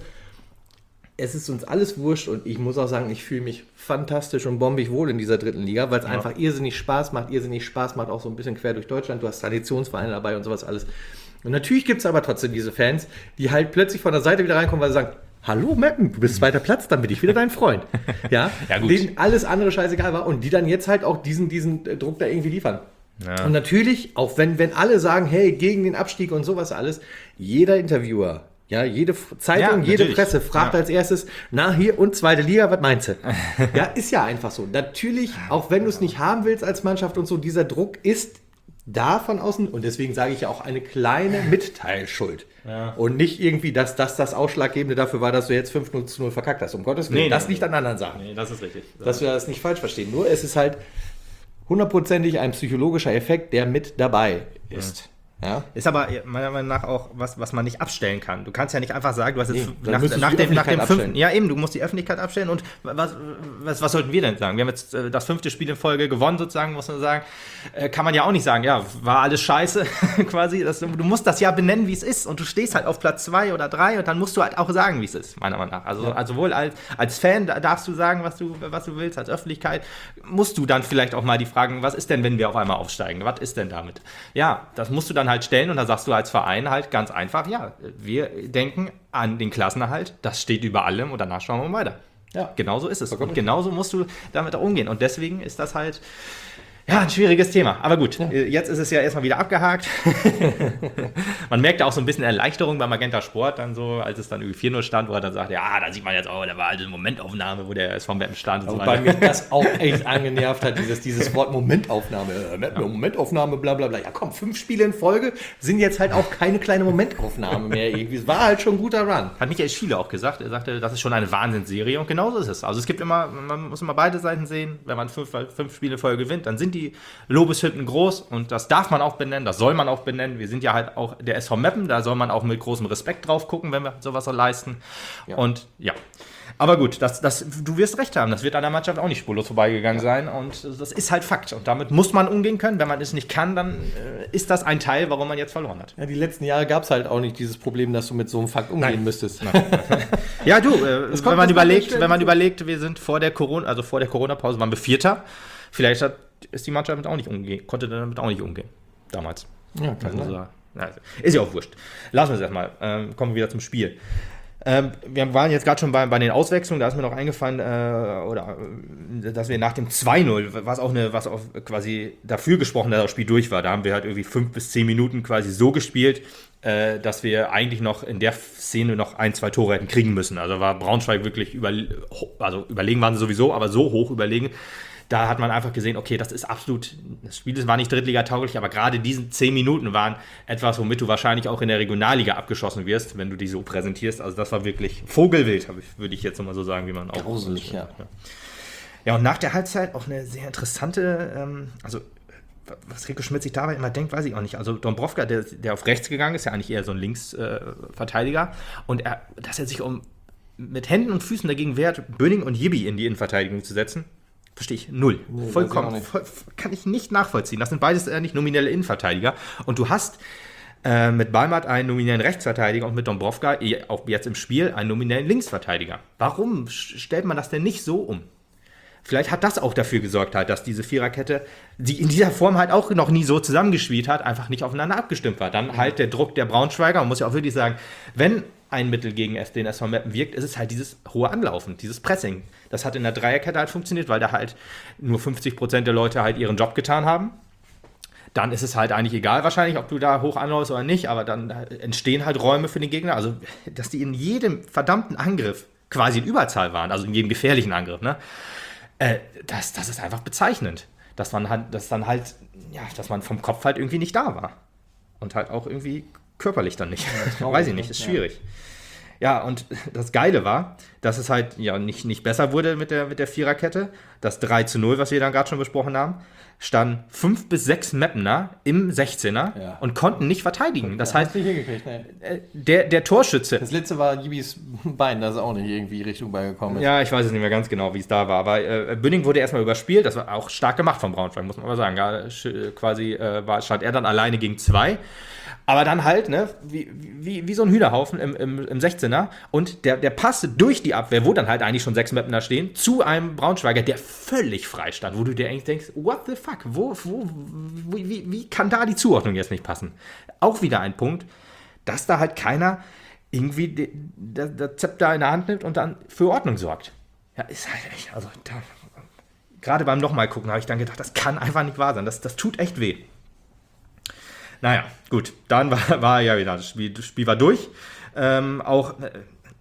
Es ist uns alles wurscht und ich muss auch sagen, ich fühle mich fantastisch und bombig wohl in dieser dritten Liga, weil es ja. einfach irrsinnig Spaß macht, irrsinnig Spaß macht, auch so ein bisschen quer durch Deutschland. Du hast Traditionsvereine dabei und sowas alles. Und natürlich gibt es aber trotzdem diese Fans, die halt plötzlich von der Seite wieder reinkommen, weil sie sagen, hallo Meppen, du bist zweiter Platz, dann bin ich wieder dein Freund. Ja, ja gut. Denen alles andere scheißegal war und die dann jetzt halt auch diesen, diesen Druck da irgendwie liefern. Ja. Und natürlich, auch wenn, wenn alle sagen, hey, gegen den Abstieg und sowas alles, jeder Interviewer, ja, jede Zeitung, ja, jede Presse fragt ja. als erstes, na hier und zweite Liga, was meinst du? Ja, ist ja einfach so. Natürlich, auch wenn du es nicht haben willst als Mannschaft und so, dieser Druck ist da von außen und deswegen sage ich ja auch eine kleine Mitteilschuld. Ja. Und nicht irgendwie, dass das das Ausschlaggebende dafür war, dass du jetzt fünf null zu null verkackt hast. Um Gottes Willen, nee, das nee, liegt nee. an anderen Sachen. Nee, das ist richtig. Dass wir das nicht falsch verstehen. Nur es ist halt hundertprozentig ein psychologischer Effekt, der mit dabei ist. Ja. Ja. Ist aber meiner Meinung nach auch was, was man nicht abstellen kann. Du kannst ja nicht einfach sagen, du hast jetzt nee, nach, nach dem, nach dem fünften. Ja, eben, du musst die Öffentlichkeit abstellen. Und was, was, was sollten wir denn sagen? Wir haben jetzt äh, das fünfte Spiel in Folge gewonnen, sozusagen, muss man sagen. Äh, kann man ja auch nicht sagen, ja, war alles scheiße, quasi. Das, du musst das ja benennen, wie es ist. Und du stehst halt auf Platz zwei oder drei und dann musst du halt auch sagen, wie es ist, meiner Meinung nach. Also, ja. also sowohl als, als Fan darfst du sagen, was du, was du willst, als Öffentlichkeit musst du dann vielleicht auch mal die fragen, was ist denn, wenn wir auf einmal aufsteigen? Was ist denn damit? Ja, das musst du dann halt stellen und dann sagst du als Verein halt ganz einfach, ja, wir denken an den Klassenerhalt, das steht über allem und danach schauen wir weiter. Ja, genauso ist es. Und genauso musst du damit auch umgehen. Und deswegen ist das halt ja, ein schwieriges Thema. Aber gut, ja. Jetzt ist es ja erstmal wieder abgehakt. Man merkte auch so ein bisschen Erleichterung beim Magenta Sport, dann so, als es dann irgendwie vier null stand, wo er dann sagt, ja, da sieht man jetzt auch, da war also eine Momentaufnahme, wo der S V Meppen stand. Und so bei mir das auch echt angenervt hat, dieses, dieses Wort Momentaufnahme. Äh, ja. Momentaufnahme, bla bla bla. Ja komm, fünf Spiele in Folge sind jetzt halt auch keine kleine Momentaufnahme mehr irgendwie. Es war halt schon ein guter Run. Hat Michael Schiele auch gesagt. Er sagte, das ist schon eine Wahnsinnsserie und genauso ist es. Also es gibt immer, man muss immer beide Seiten sehen. Wenn man fünf, fünf Spiele in Folge gewinnt, dann sind die Lobeshymnen groß und das darf man auch benennen, das soll man auch benennen. Wir sind ja halt auch der S V Meppen, da soll man auch mit großem Respekt drauf gucken, wenn wir sowas so leisten. Ja. Und ja, aber gut, das, das, du wirst recht haben, das wird an der Mannschaft auch nicht spurlos vorbeigegangen ja. sein und das ist halt Fakt und damit muss man umgehen können. Wenn man es nicht kann, dann äh, ist das ein Teil, warum man jetzt verloren hat. Ja, die letzten Jahre gab es halt auch nicht dieses Problem, dass du mit so einem Fakt umgehen Nein. müsstest. Nein. Ja, du, äh, wenn man überlegt, wenn man überlegt, wir sind vor der Corona, also vor der Corona-Pause waren wir Vierter, vielleicht hat ist die Mannschaft damit auch nicht umgehen, konnte damit auch nicht umgehen. Damals. Ja, kann also, also, ist ja auch wurscht. Lassen wir es erstmal. Ähm, kommen wir wieder zum Spiel. Ähm, wir waren jetzt gerade schon bei, bei den Auswechslungen, da ist mir noch eingefallen, äh, oder, äh, dass wir nach dem zwei null, was auch eine, was auch quasi dafür gesprochen, dass das Spiel durch war, da haben wir halt irgendwie fünf bis zehn Minuten quasi so gespielt, äh, dass wir eigentlich noch in der Szene noch ein, zwei Tore hätten kriegen müssen. Also war Braunschweig wirklich über, also überlegen waren sie sowieso, aber so hoch überlegen, da hat man einfach gesehen, okay, das ist absolut, das Spiel war nicht drittligatauglich, aber gerade diese zehn Minuten waren etwas, womit du wahrscheinlich auch in der Regionalliga abgeschossen wirst, wenn du die so präsentierst. Also das war wirklich Vogelwild, würde ich jetzt mal so sagen, wie man auch... Gruselig, ja. Ja, und nach der Halbzeit auch eine sehr interessante, ähm, also was Rico Schmidt sich dabei immer denkt, weiß ich auch nicht. Also Dombrovka, der, der auf rechts gegangen ist, ja eigentlich eher so ein Linksverteidiger. Äh, und er, dass er sich um mit Händen und Füßen dagegen wehrt, Böning und Jibbi in die Innenverteidigung zu setzen, verstehe ich null. Nee, Vollkommen. Ich voll, kann ich nicht nachvollziehen. Das sind beides äh, nicht nominelle Innenverteidiger. Und du hast äh, mit Balmert einen nominellen Rechtsverteidiger und mit Dombrovka, auch jetzt im Spiel, einen nominellen Linksverteidiger. Warum stellt man das denn nicht so um? Vielleicht hat das auch dafür gesorgt, halt, dass diese Viererkette, die in dieser Form halt auch noch nie so zusammengespielt hat, einfach nicht aufeinander abgestimmt war. Dann halt der Druck der Braunschweiger. Man muss ja auch wirklich sagen, wenn ein Mittel gegen den S V Meppen wirkt, ist es halt dieses hohe Anlaufen, dieses Pressing. Das hat in der Dreierkette halt funktioniert, weil da halt nur fünfzig Prozent der Leute halt ihren Job getan haben. Dann ist es halt eigentlich egal wahrscheinlich, ob du da hoch anläufst oder nicht, aber dann entstehen halt Räume für den Gegner. Also, dass die in jedem verdammten Angriff quasi in Überzahl waren, also in jedem gefährlichen Angriff, ne? Das, das ist einfach bezeichnend, dass man halt, dass dann halt, ja, dass man vom Kopf halt irgendwie nicht da war. Und halt auch irgendwie körperlich dann nicht. Ja, weiß ich nicht, ist schwierig. Ja. ja, und das Geile war, dass es halt ja nicht, nicht besser wurde mit der, mit der Viererkette. Das drei zu null, was wir dann gerade schon besprochen haben, standen fünf bis sechs Meppener im sechzehner ja. und konnten nicht verteidigen. Das ja, heißt, nicht hingekriegt, ne? der, der Torschütze. Das letzte war Jibis Bein, das ist auch nicht irgendwie Richtung beigekommen ist. Ja, ich weiß es nicht mehr ganz genau, wie es da war. Aber äh, Bünning wurde erstmal überspielt. Das war auch stark gemacht von Braunschweig, muss man aber sagen. Ja, quasi äh, war, stand er dann alleine gegen zwei. Aber dann halt, ne, wie, wie, wie so ein Hühnerhaufen im, im, im sechzehner. Und der, der Pass durch die Abwehr, wo dann halt eigentlich schon sechs Meppener stehen, zu einem Braunschweiger, der völlig frei stand, wo du dir eigentlich denkst, what the fuck, wo, wo, wo, wie, wie kann da die Zuordnung jetzt nicht passen? Auch wieder ein Punkt, dass da halt keiner irgendwie das Zepter in der Hand nimmt und dann für Ordnung sorgt. Ja, ist halt echt, also da, gerade beim nochmal gucken habe ich dann gedacht, das kann einfach nicht wahr sein, das, das tut echt weh. Naja, gut, dann war, war ja wieder, das Spiel, das Spiel war durch. Ähm, auch, äh,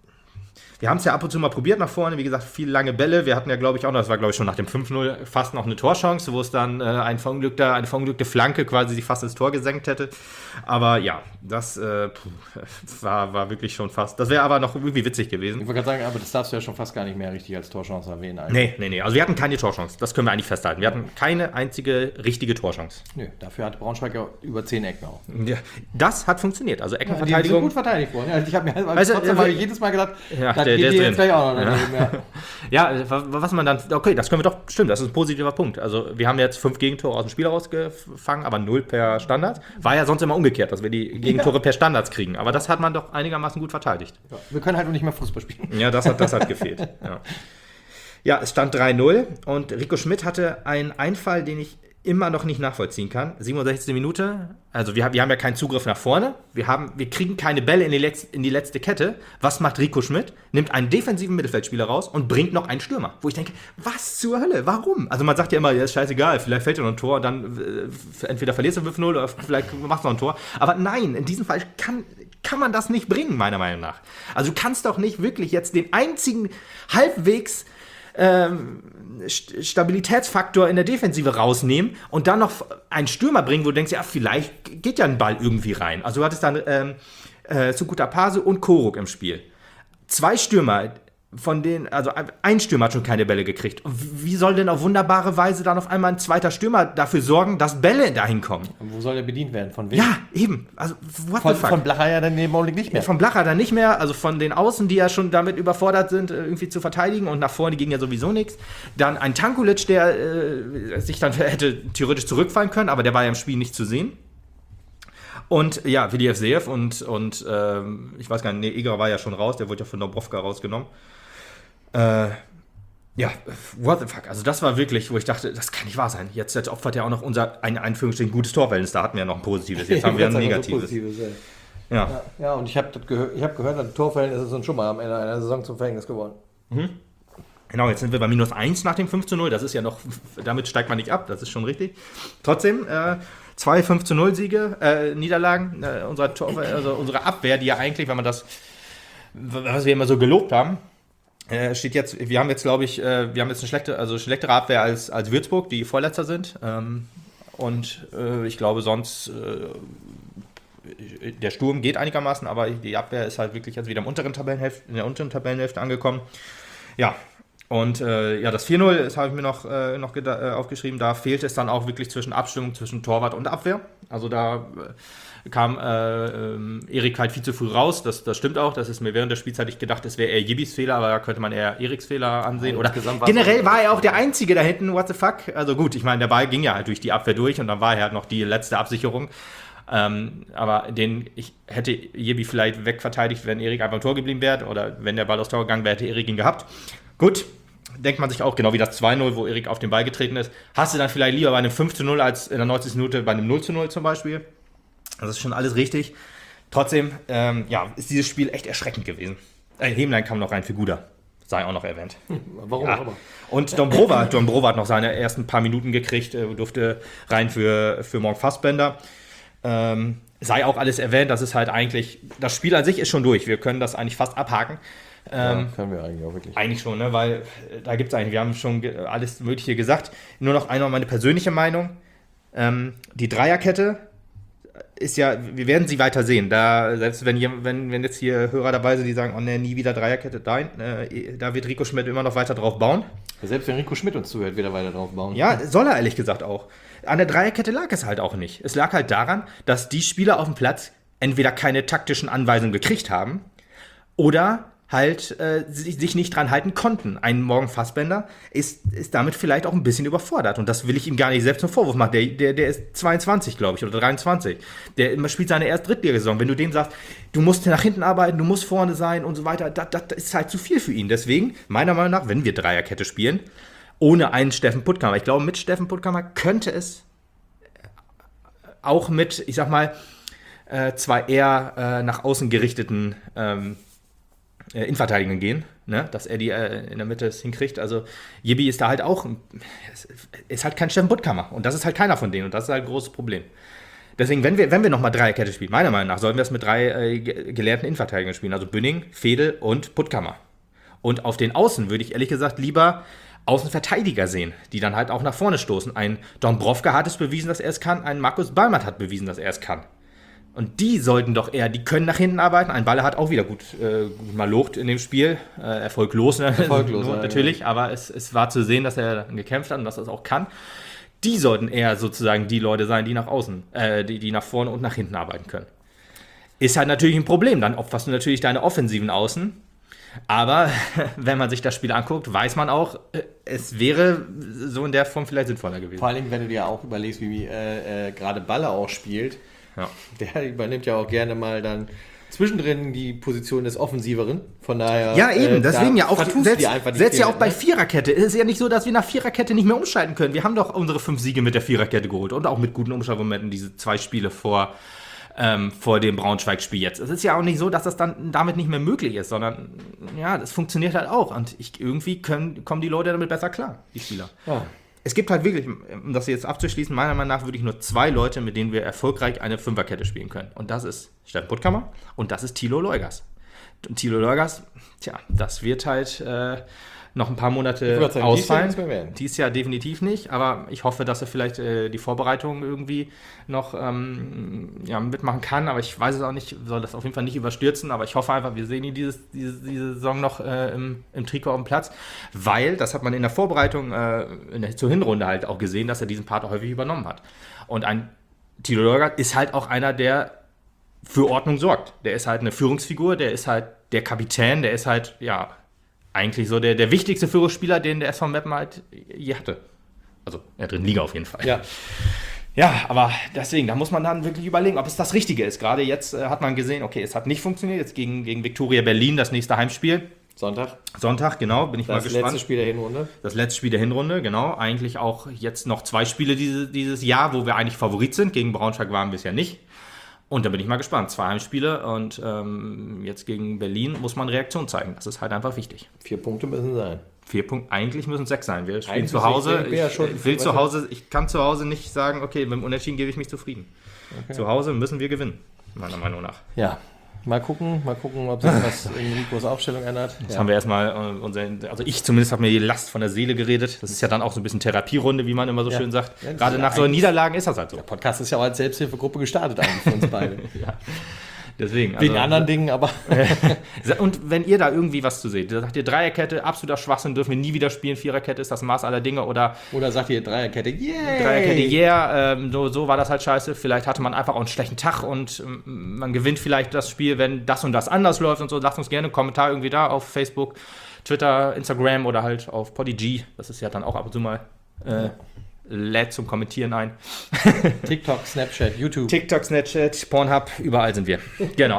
wir haben es ja ab und zu mal probiert nach vorne, wie gesagt, viele lange Bälle. Wir hatten ja, glaube ich, auch noch, das war, glaube ich, schon nach dem fünf null fast noch eine Torchance, wo es dann äh, ein verunglückter, eine verunglückte Flanke quasi sich fast ins Tor gesenkt hätte. Aber ja, das äh, puh, war, war wirklich schon fast, das wäre aber noch irgendwie witzig gewesen. Ich wollte gerade sagen, aber das darfst du ja schon fast gar nicht mehr richtig als Torchance erwähnen. Eigentlich. Nee, nee, nee, also wir hatten keine Torchance, das können wir eigentlich festhalten. Wir hatten keine einzige richtige Torchance. Nö, dafür hat Braunschweig ja über zehn Ecken auch. Ja, das hat funktioniert, also Eckenverteidigung. Ja, die sind gut verteidigt worden. Ja, ich habe mir weißt trotzdem du, äh, jedes Mal gedacht, ja, der, der ist drin. Vielleicht auch noch daneben, ja. Ja, was man dann, okay, das können wir doch, stimmt, das ist ein positiver Punkt. Also wir haben jetzt fünf Gegentore aus dem Spiel rausgefangen, aber null per Standard. War ja sonst immer umgekehrt, dass wir die Gegentore ja. per Standards kriegen. Aber das hat man doch einigermaßen gut verteidigt. Ja, wir können halt noch nicht mehr Fußball spielen. Ja, das hat, das hat gefehlt. Ja. ja, es stand drei null und Rico Schmidt hatte einen Einfall, den ich immer noch nicht nachvollziehen kann. siebenundsechzigste Minute, also wir, wir haben ja keinen Zugriff nach vorne, wir, haben, wir kriegen keine Bälle in die, Letz-, in die letzte Kette. Was macht Rico Schmidt? Nimmt einen defensiven Mittelfeldspieler raus und bringt noch einen Stürmer. Wo ich denke, was zur Hölle, warum? Also man sagt ja immer, ja, ist scheißegal, vielleicht fällt ja noch ein Tor, dann äh, entweder verlierst du fünf null oder vielleicht machst du noch ein Tor. Aber nein, in diesem Fall kann, kann man das nicht bringen, meiner Meinung nach. Also du kannst doch nicht wirklich jetzt den einzigen halbwegs Ähm, Stabilitätsfaktor in der Defensive rausnehmen und dann noch einen Stürmer bringen, wo du denkst, ja, vielleicht geht ja ein Ball irgendwie rein. Also du hattest dann ähm, äh, Sukuta Pase und Koruk im Spiel. Zwei Stürmer, von denen, also ein Stürmer hat schon keine Bälle gekriegt. Und wie soll denn auf wunderbare Weise dann auf einmal ein zweiter Stürmer dafür sorgen, dass Bälle dahin kommen? Und wo soll der bedient werden? Von wem? Ja, eben. Also, what von, the fuck? Von Blacher ja dann im Augenblick nicht mehr. Ja, von Blacher dann nicht mehr, also von den Außen, die ja schon damit überfordert sind, irgendwie zu verteidigen und nach vorne ging ja sowieso nichts. Dann ein Tankulic, der äh, sich dann hätte theoretisch zurückfallen können, aber der war ja im Spiel nicht zu sehen. Und ja, Willi Evseev und, und ähm, ich weiß gar nicht, nee, Eger war ja schon raus, der wurde ja von Dombrovka rausgenommen. Äh, ja, what the fuck, also das war wirklich, wo ich dachte, das kann nicht wahr sein. Jetzt, jetzt opfert ja auch noch unser, ein Anführungsstrichen, gutes Torverhältnis, da hatten wir ja noch ein positives, jetzt haben wir ein negatives. So ja. Ja, ja, und ich habe gehör, hab gehört, das Torverhältnis ist uns schon mal am Ende einer Saison zum Verhängnis geworden. Mhm. Genau, jetzt sind wir bei minus eins nach dem fünf zu null, das ist ja noch, damit steigt man nicht ab, das ist schon richtig. Trotzdem, äh, zwei fünf zu null Siege, äh, Niederlagen, äh, unserer Tor, also unsere Abwehr, die ja eigentlich, wenn man das, was wir immer so gelobt haben, Äh, steht jetzt, wir haben jetzt, glaube ich, äh, wir haben jetzt eine schlechte, also schlechtere Abwehr als, als Würzburg, die Vorletzter sind. Ähm, und äh, ich glaube, sonst äh, der Sturm geht einigermaßen, aber die Abwehr ist halt wirklich jetzt wieder im unteren Tabellenhälfte, in der unteren Tabellenhälfte angekommen. Ja, und äh, ja, das vier null, das habe ich mir noch, äh, noch geda- äh, aufgeschrieben, da fehlt es dann auch wirklich zwischen Abstimmung zwischen Torwart und Abwehr. Also da äh, kam äh, äh, Erik halt viel zu früh raus, das, das stimmt auch, das ist mir während der Spielzeit ich gedacht, es wäre eher Jibis Fehler, aber da könnte man eher Eriks Fehler ansehen. Oder generell war er auch der Einzige da hinten, what the fuck. Also gut, ich meine, der Ball ging ja halt durch die Abwehr durch und dann war er halt noch die letzte Absicherung. Ähm, aber den, ich hätte Jebi vielleicht wegverteidigt, wenn Erik einfach im Tor geblieben wäre oder wenn der Ball aufs Tor gegangen wäre, hätte Erik ihn gehabt. Gut, denkt man sich auch, genau wie das zwei null, wo Erik auf den Ball getreten ist, hast du dann vielleicht lieber bei einem fünf zu null als in der neunzigsten Minute bei einem null zu null zum Beispiel. Das ist schon alles richtig. Trotzdem, ähm, ja, ist dieses Spiel echt erschreckend gewesen. Ein Hämlein kam noch rein für Guda, sei auch noch erwähnt. Hm, warum ja. aber? Und Dombrova, Dombrova hat noch seine ersten paar Minuten gekriegt, äh, durfte rein für, für Morgen Fassbender. Ähm, sei auch alles erwähnt, das ist halt eigentlich, das Spiel an sich ist schon durch, wir können das eigentlich fast abhaken. Ähm, ja, können wir eigentlich auch wirklich. Eigentlich schon, ne? Weil äh, da gibt es eigentlich, wir haben schon ge- alles Mögliche gesagt. Nur noch einmal meine persönliche Meinung. Ähm, die Dreierkette ist ja, wir werden sie weiter sehen. Da, selbst wenn, hier, wenn, wenn jetzt hier Hörer dabei sind, die sagen, oh ne, nie wieder Dreierkette, nein, äh, da wird Rico Schmidt immer noch weiter drauf bauen. Selbst wenn Rico Schmidt uns zuhört, wird er weiter drauf bauen. Ja, soll er ehrlich gesagt auch. An der Dreierkette lag es halt auch nicht. Es lag halt daran, dass die Spieler auf dem Platz entweder keine taktischen Anweisungen gekriegt haben oder halt äh, sich, sich nicht dran halten konnten. Ein Morgen Fassbender ist, ist damit vielleicht auch ein bisschen überfordert. Und das will ich ihm gar nicht selbst zum Vorwurf machen. Der, der, der ist zweiundzwanzig, glaube ich, oder dreiundzwanzig. Der spielt seine erste Drittligasaison. Wenn du dem sagst, du musst nach hinten arbeiten, du musst vorne sein und so weiter, das, das ist halt zu viel für ihn. Deswegen, meiner Meinung nach, wenn wir Dreierkette spielen, ohne einen Steffen Puttkammer. Ich glaube, mit Steffen Puttkammer könnte es auch mit, ich sag mal, äh, zwei eher äh, nach außen gerichteten ähm, äh, Innenverteidigungen gehen, ne? Dass er die äh, in der Mitte es hinkriegt. Also Jibi ist da halt auch, es ist halt kein Steffen Puttkammer und das ist halt keiner von denen und das ist halt ein großes Problem. Deswegen, wenn wir, wenn wir nochmal Dreierkette spielen, meiner Meinung nach, sollten wir es mit drei äh, gelernten Innenverteidigern spielen, also Bünning, Fedel und Puttkammer. Und auf den Außen würde ich ehrlich gesagt lieber Außenverteidiger sehen, die dann halt auch nach vorne stoßen. Ein Dombrovka hat es bewiesen, dass er es kann, ein Markus Ballmann hat bewiesen, dass er es kann. Und die sollten doch eher, die können nach hinten arbeiten. Ein Baller hat auch wieder gut, äh, gut mal locht in dem Spiel. Äh, erfolglos, ne? Erfolglos ja, natürlich, ja. Aber es, es war zu sehen, dass er gekämpft hat und dass er es auch kann. Die sollten eher sozusagen die Leute sein, die nach außen, äh, die, die nach vorne und nach hinten arbeiten können. Ist halt natürlich ein Problem. Dann opferst du natürlich deine offensiven Außen. Aber wenn man sich das Spiel anguckt, weiß man auch, es wäre so in der Form vielleicht sinnvoller gewesen. Vor allem, wenn du dir auch überlegst, wie äh, äh, gerade Baller auch spielt. Ja. Der übernimmt ja auch gerne mal dann zwischendrin die Position des Offensiveren. Von daher. Ja, eben, äh, deswegen ja auch. Selbst, selbst ja auch bei Viererkette. Es ist ja nicht so, dass wir nach Viererkette nicht mehr umschalten können. Wir haben doch unsere fünf Siege mit der Viererkette geholt und auch mit guten Umschaltmomenten diese zwei Spiele vor. Ähm, vor dem Braunschweig-Spiel jetzt. Es ist ja auch nicht so, dass das dann damit nicht mehr möglich ist, sondern ja, das funktioniert halt auch. Und ich, irgendwie können, kommen die Leute damit besser klar, die Spieler. Ja. Es gibt halt wirklich, um das jetzt abzuschließen, meiner Meinung nach wirklich nur zwei Leute, mit denen wir erfolgreich eine Fünferkette spielen können. Und das ist Steffen Puttkammer und das ist Thilo Leugers. Und Thilo Leugers, tja, das wird halt äh, noch ein paar Monate sagen, ausfallen. Dies Jahr, dies Jahr definitiv nicht, aber ich hoffe, dass er vielleicht äh, die Vorbereitung irgendwie noch ähm, ja, mitmachen kann, aber ich weiß es auch nicht, soll das auf jeden Fall nicht überstürzen, aber ich hoffe einfach, wir sehen ihn dieses, diese, diese Saison noch äh, im, im Trikot auf dem Platz, weil, das hat man in der Vorbereitung äh, in der, zur Hinrunde halt auch gesehen, dass er diesen Part auch häufig übernommen hat. Und ein Thilo Leugers ist halt auch einer, der für Ordnung sorgt. Der ist halt eine Führungsfigur, der ist halt der Kapitän, der ist halt, ja, eigentlich so der, der wichtigste Führungsspieler, den der S V Meppen halt je hatte. Also in der dritten Liga auf jeden Fall. Ja. Ja, aber deswegen, da muss man dann wirklich überlegen, ob es das Richtige ist. Gerade jetzt äh, hat man gesehen, okay, es hat nicht funktioniert. Jetzt gegen, gegen Viktoria Berlin, das nächste Heimspiel. Sonntag. Sonntag, genau, bin ich das mal gespannt. Das letzte Spiel der Hinrunde. Das letzte Spiel der Hinrunde, genau. Eigentlich auch jetzt noch zwei Spiele diese, dieses Jahr, wo wir eigentlich Favorit sind. Gegen Braunschweig waren wir es ja nicht. Und da bin ich mal gespannt. Zwei Heimspiele und ähm, jetzt gegen Berlin muss man Reaktion zeigen. Das ist halt einfach wichtig. Vier Punkte müssen sein. Vier Punkte, eigentlich müssen es sechs sein. Wir spielen eigentlich zu Hause. Ich, ja schon, ich will zu Hause, ich kann zu Hause nicht sagen, okay, mit dem Unentschieden gebe ich mich zufrieden. Okay. Zu Hause müssen wir gewinnen, meiner Meinung nach. Ja, Mal gucken, mal gucken, ob sich was in Ricos Aufstellung ändert. Das Ja. haben wir erstmal, äh, unser, also ich zumindest habe mir die Last von der Seele geredet. Das ist ja dann auch so ein bisschen Therapierunde, wie man immer so Ja. schön sagt. Ja, das Gerade ist nach ja so eigentlich- Niederlagen ist das halt so. Der Podcast ist ja auch als Selbsthilfegruppe gestartet eigentlich für uns beide. Ja. Deswegen. Wegen also- anderen Dingen, aber Und wenn ihr da irgendwie was zu seht, da sagt ihr Dreierkette, absoluter Schwachsinn, dürfen wir nie wieder spielen, Viererkette ist das Maß aller Dinge oder oder sagt ihr Dreierkette, yay! Dreierkette, yeah, ähm, so, so war das halt scheiße. Vielleicht hatte man einfach auch einen schlechten Tag und ähm, man gewinnt vielleicht das Spiel, wenn das und das anders läuft und so. Lasst uns gerne einen Kommentar irgendwie da auf Facebook, Twitter, Instagram oder halt auf Podigy. Das ist ja dann auch ab und zu mal äh, lädt zum Kommentieren ein. TikTok, Snapchat, YouTube. TikTok, Snapchat, Pornhub, überall sind wir. Genau.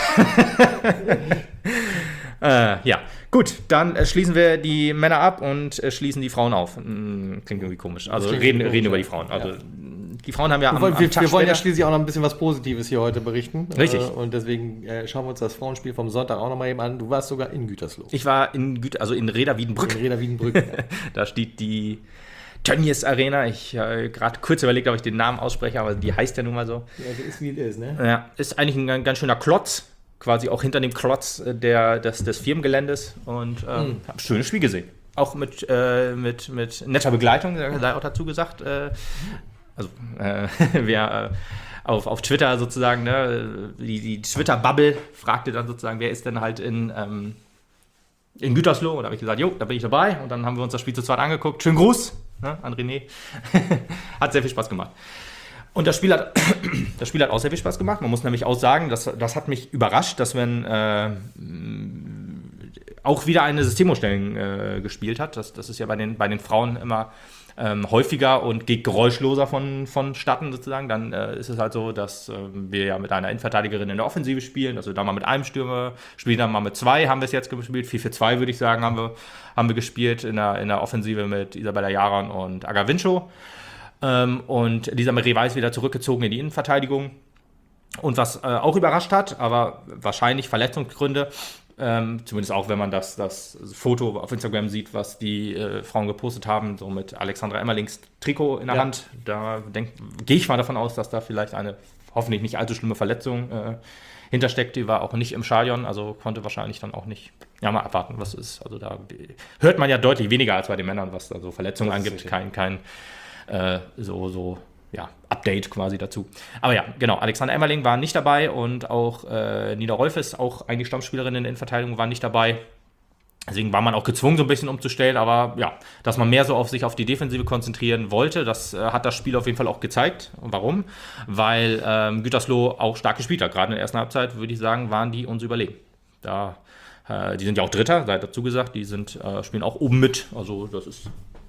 äh, ja, gut, dann äh, schließen wir die Männer ab und äh, schließen die Frauen auf. Hm, klingt irgendwie komisch. Also klingt reden, komisch, reden ja. über die Frauen. Also Ja. die Frauen haben ja am, Wir wollen, am wir, Tag wir wollen ja später- schließlich auch noch ein bisschen was Positives hier heute berichten. Richtig. Äh, und deswegen äh, schauen wir uns das Frauenspiel vom Sonntag auch nochmal eben an. Du warst sogar in Gütersloh. Ich war in Güte, also in Reda Wiedenbrück. In Reda Wiedenbrück. Ja. Da steht die Tönnies Arena. Ich äh, gerade kurz überlegt, ob ich den Namen ausspreche, aber die heißt ja nun mal so. Ja, das ist wie es ist, ne? Ja, ist eigentlich ein ganz- ganz schöner Klotz, quasi auch hinter dem Klotz äh, der, des, des Firmengeländes und ähm, Mhm. habe ein schönes Spiel gesehen. Auch mit, äh, mit, mit netter Begleitung, sei auch dazu gesagt. Äh, also, äh, wer äh, auf, auf Twitter sozusagen, ne, die, die Twitter-Bubble fragte dann sozusagen, wer ist denn halt in, ähm, in Gütersloh? Und da habe ich gesagt, jo, da bin ich dabei. Und dann haben wir uns das Spiel zu zweit angeguckt. Schönen Gruß ne, an René. Hat sehr viel Spaß gemacht. Und das Spiel hat, das Spiel hat auch sehr viel Spaß gemacht. Man muss nämlich auch sagen, das, das hat mich überrascht, dass man äh, auch wieder eine Systemumstellung äh, gespielt hat. Das, das ist ja bei den, bei den Frauen immer ähm, häufiger und geht geräuschloser von, vonstatten sozusagen. Dann äh, ist es halt so, dass äh, wir ja mit einer Innenverteidigerin in der Offensive spielen, also da mal mit einem Stürmer, spielen dann mal mit zwei, haben wir es jetzt gespielt. vier vier zwei würde ich sagen, haben wir, haben wir gespielt in der, in der Offensive mit Isabella Jaron und Aga Vincho. Ähm, und Lisa Marie Weiß wieder zurückgezogen in die Innenverteidigung. Und was äh, auch überrascht hat, aber wahrscheinlich Verletzungsgründe, ähm, zumindest auch wenn man das, das Foto auf Instagram sieht, was die äh, Frauen gepostet haben, so mit Alexandra Emmerlings Trikot in der Ja. Hand, da gehe ich mal davon aus, dass da vielleicht eine hoffentlich nicht allzu schlimme Verletzung äh, hintersteckt. Die war auch nicht im Stadion, also konnte wahrscheinlich dann auch nicht, ja, mal abwarten, was ist. Also da hört man ja deutlich weniger als bei den Männern, was da so Verletzungen Das ist angibt. richtig. Kein, kein äh, so, so, ja, Update quasi dazu. Aber ja, genau, Alexander Emmerling war nicht dabei und auch äh, Nina Rolfes, auch eigentlich Stammspielerin in der Innenverteidigung, war nicht dabei. Deswegen war man auch gezwungen, so ein bisschen umzustellen, aber ja, dass man mehr so auf sich auf die Defensive konzentrieren wollte, das äh, hat das Spiel auf jeden Fall auch gezeigt. Und warum? Weil ähm, Gütersloh auch stark gespielt hat. Gerade in der ersten Halbzeit, würde ich sagen, waren die uns überlegen. Da, äh, die sind ja auch Dritter, sei dazu gesagt, die sind, äh, spielen auch oben mit. Also das ist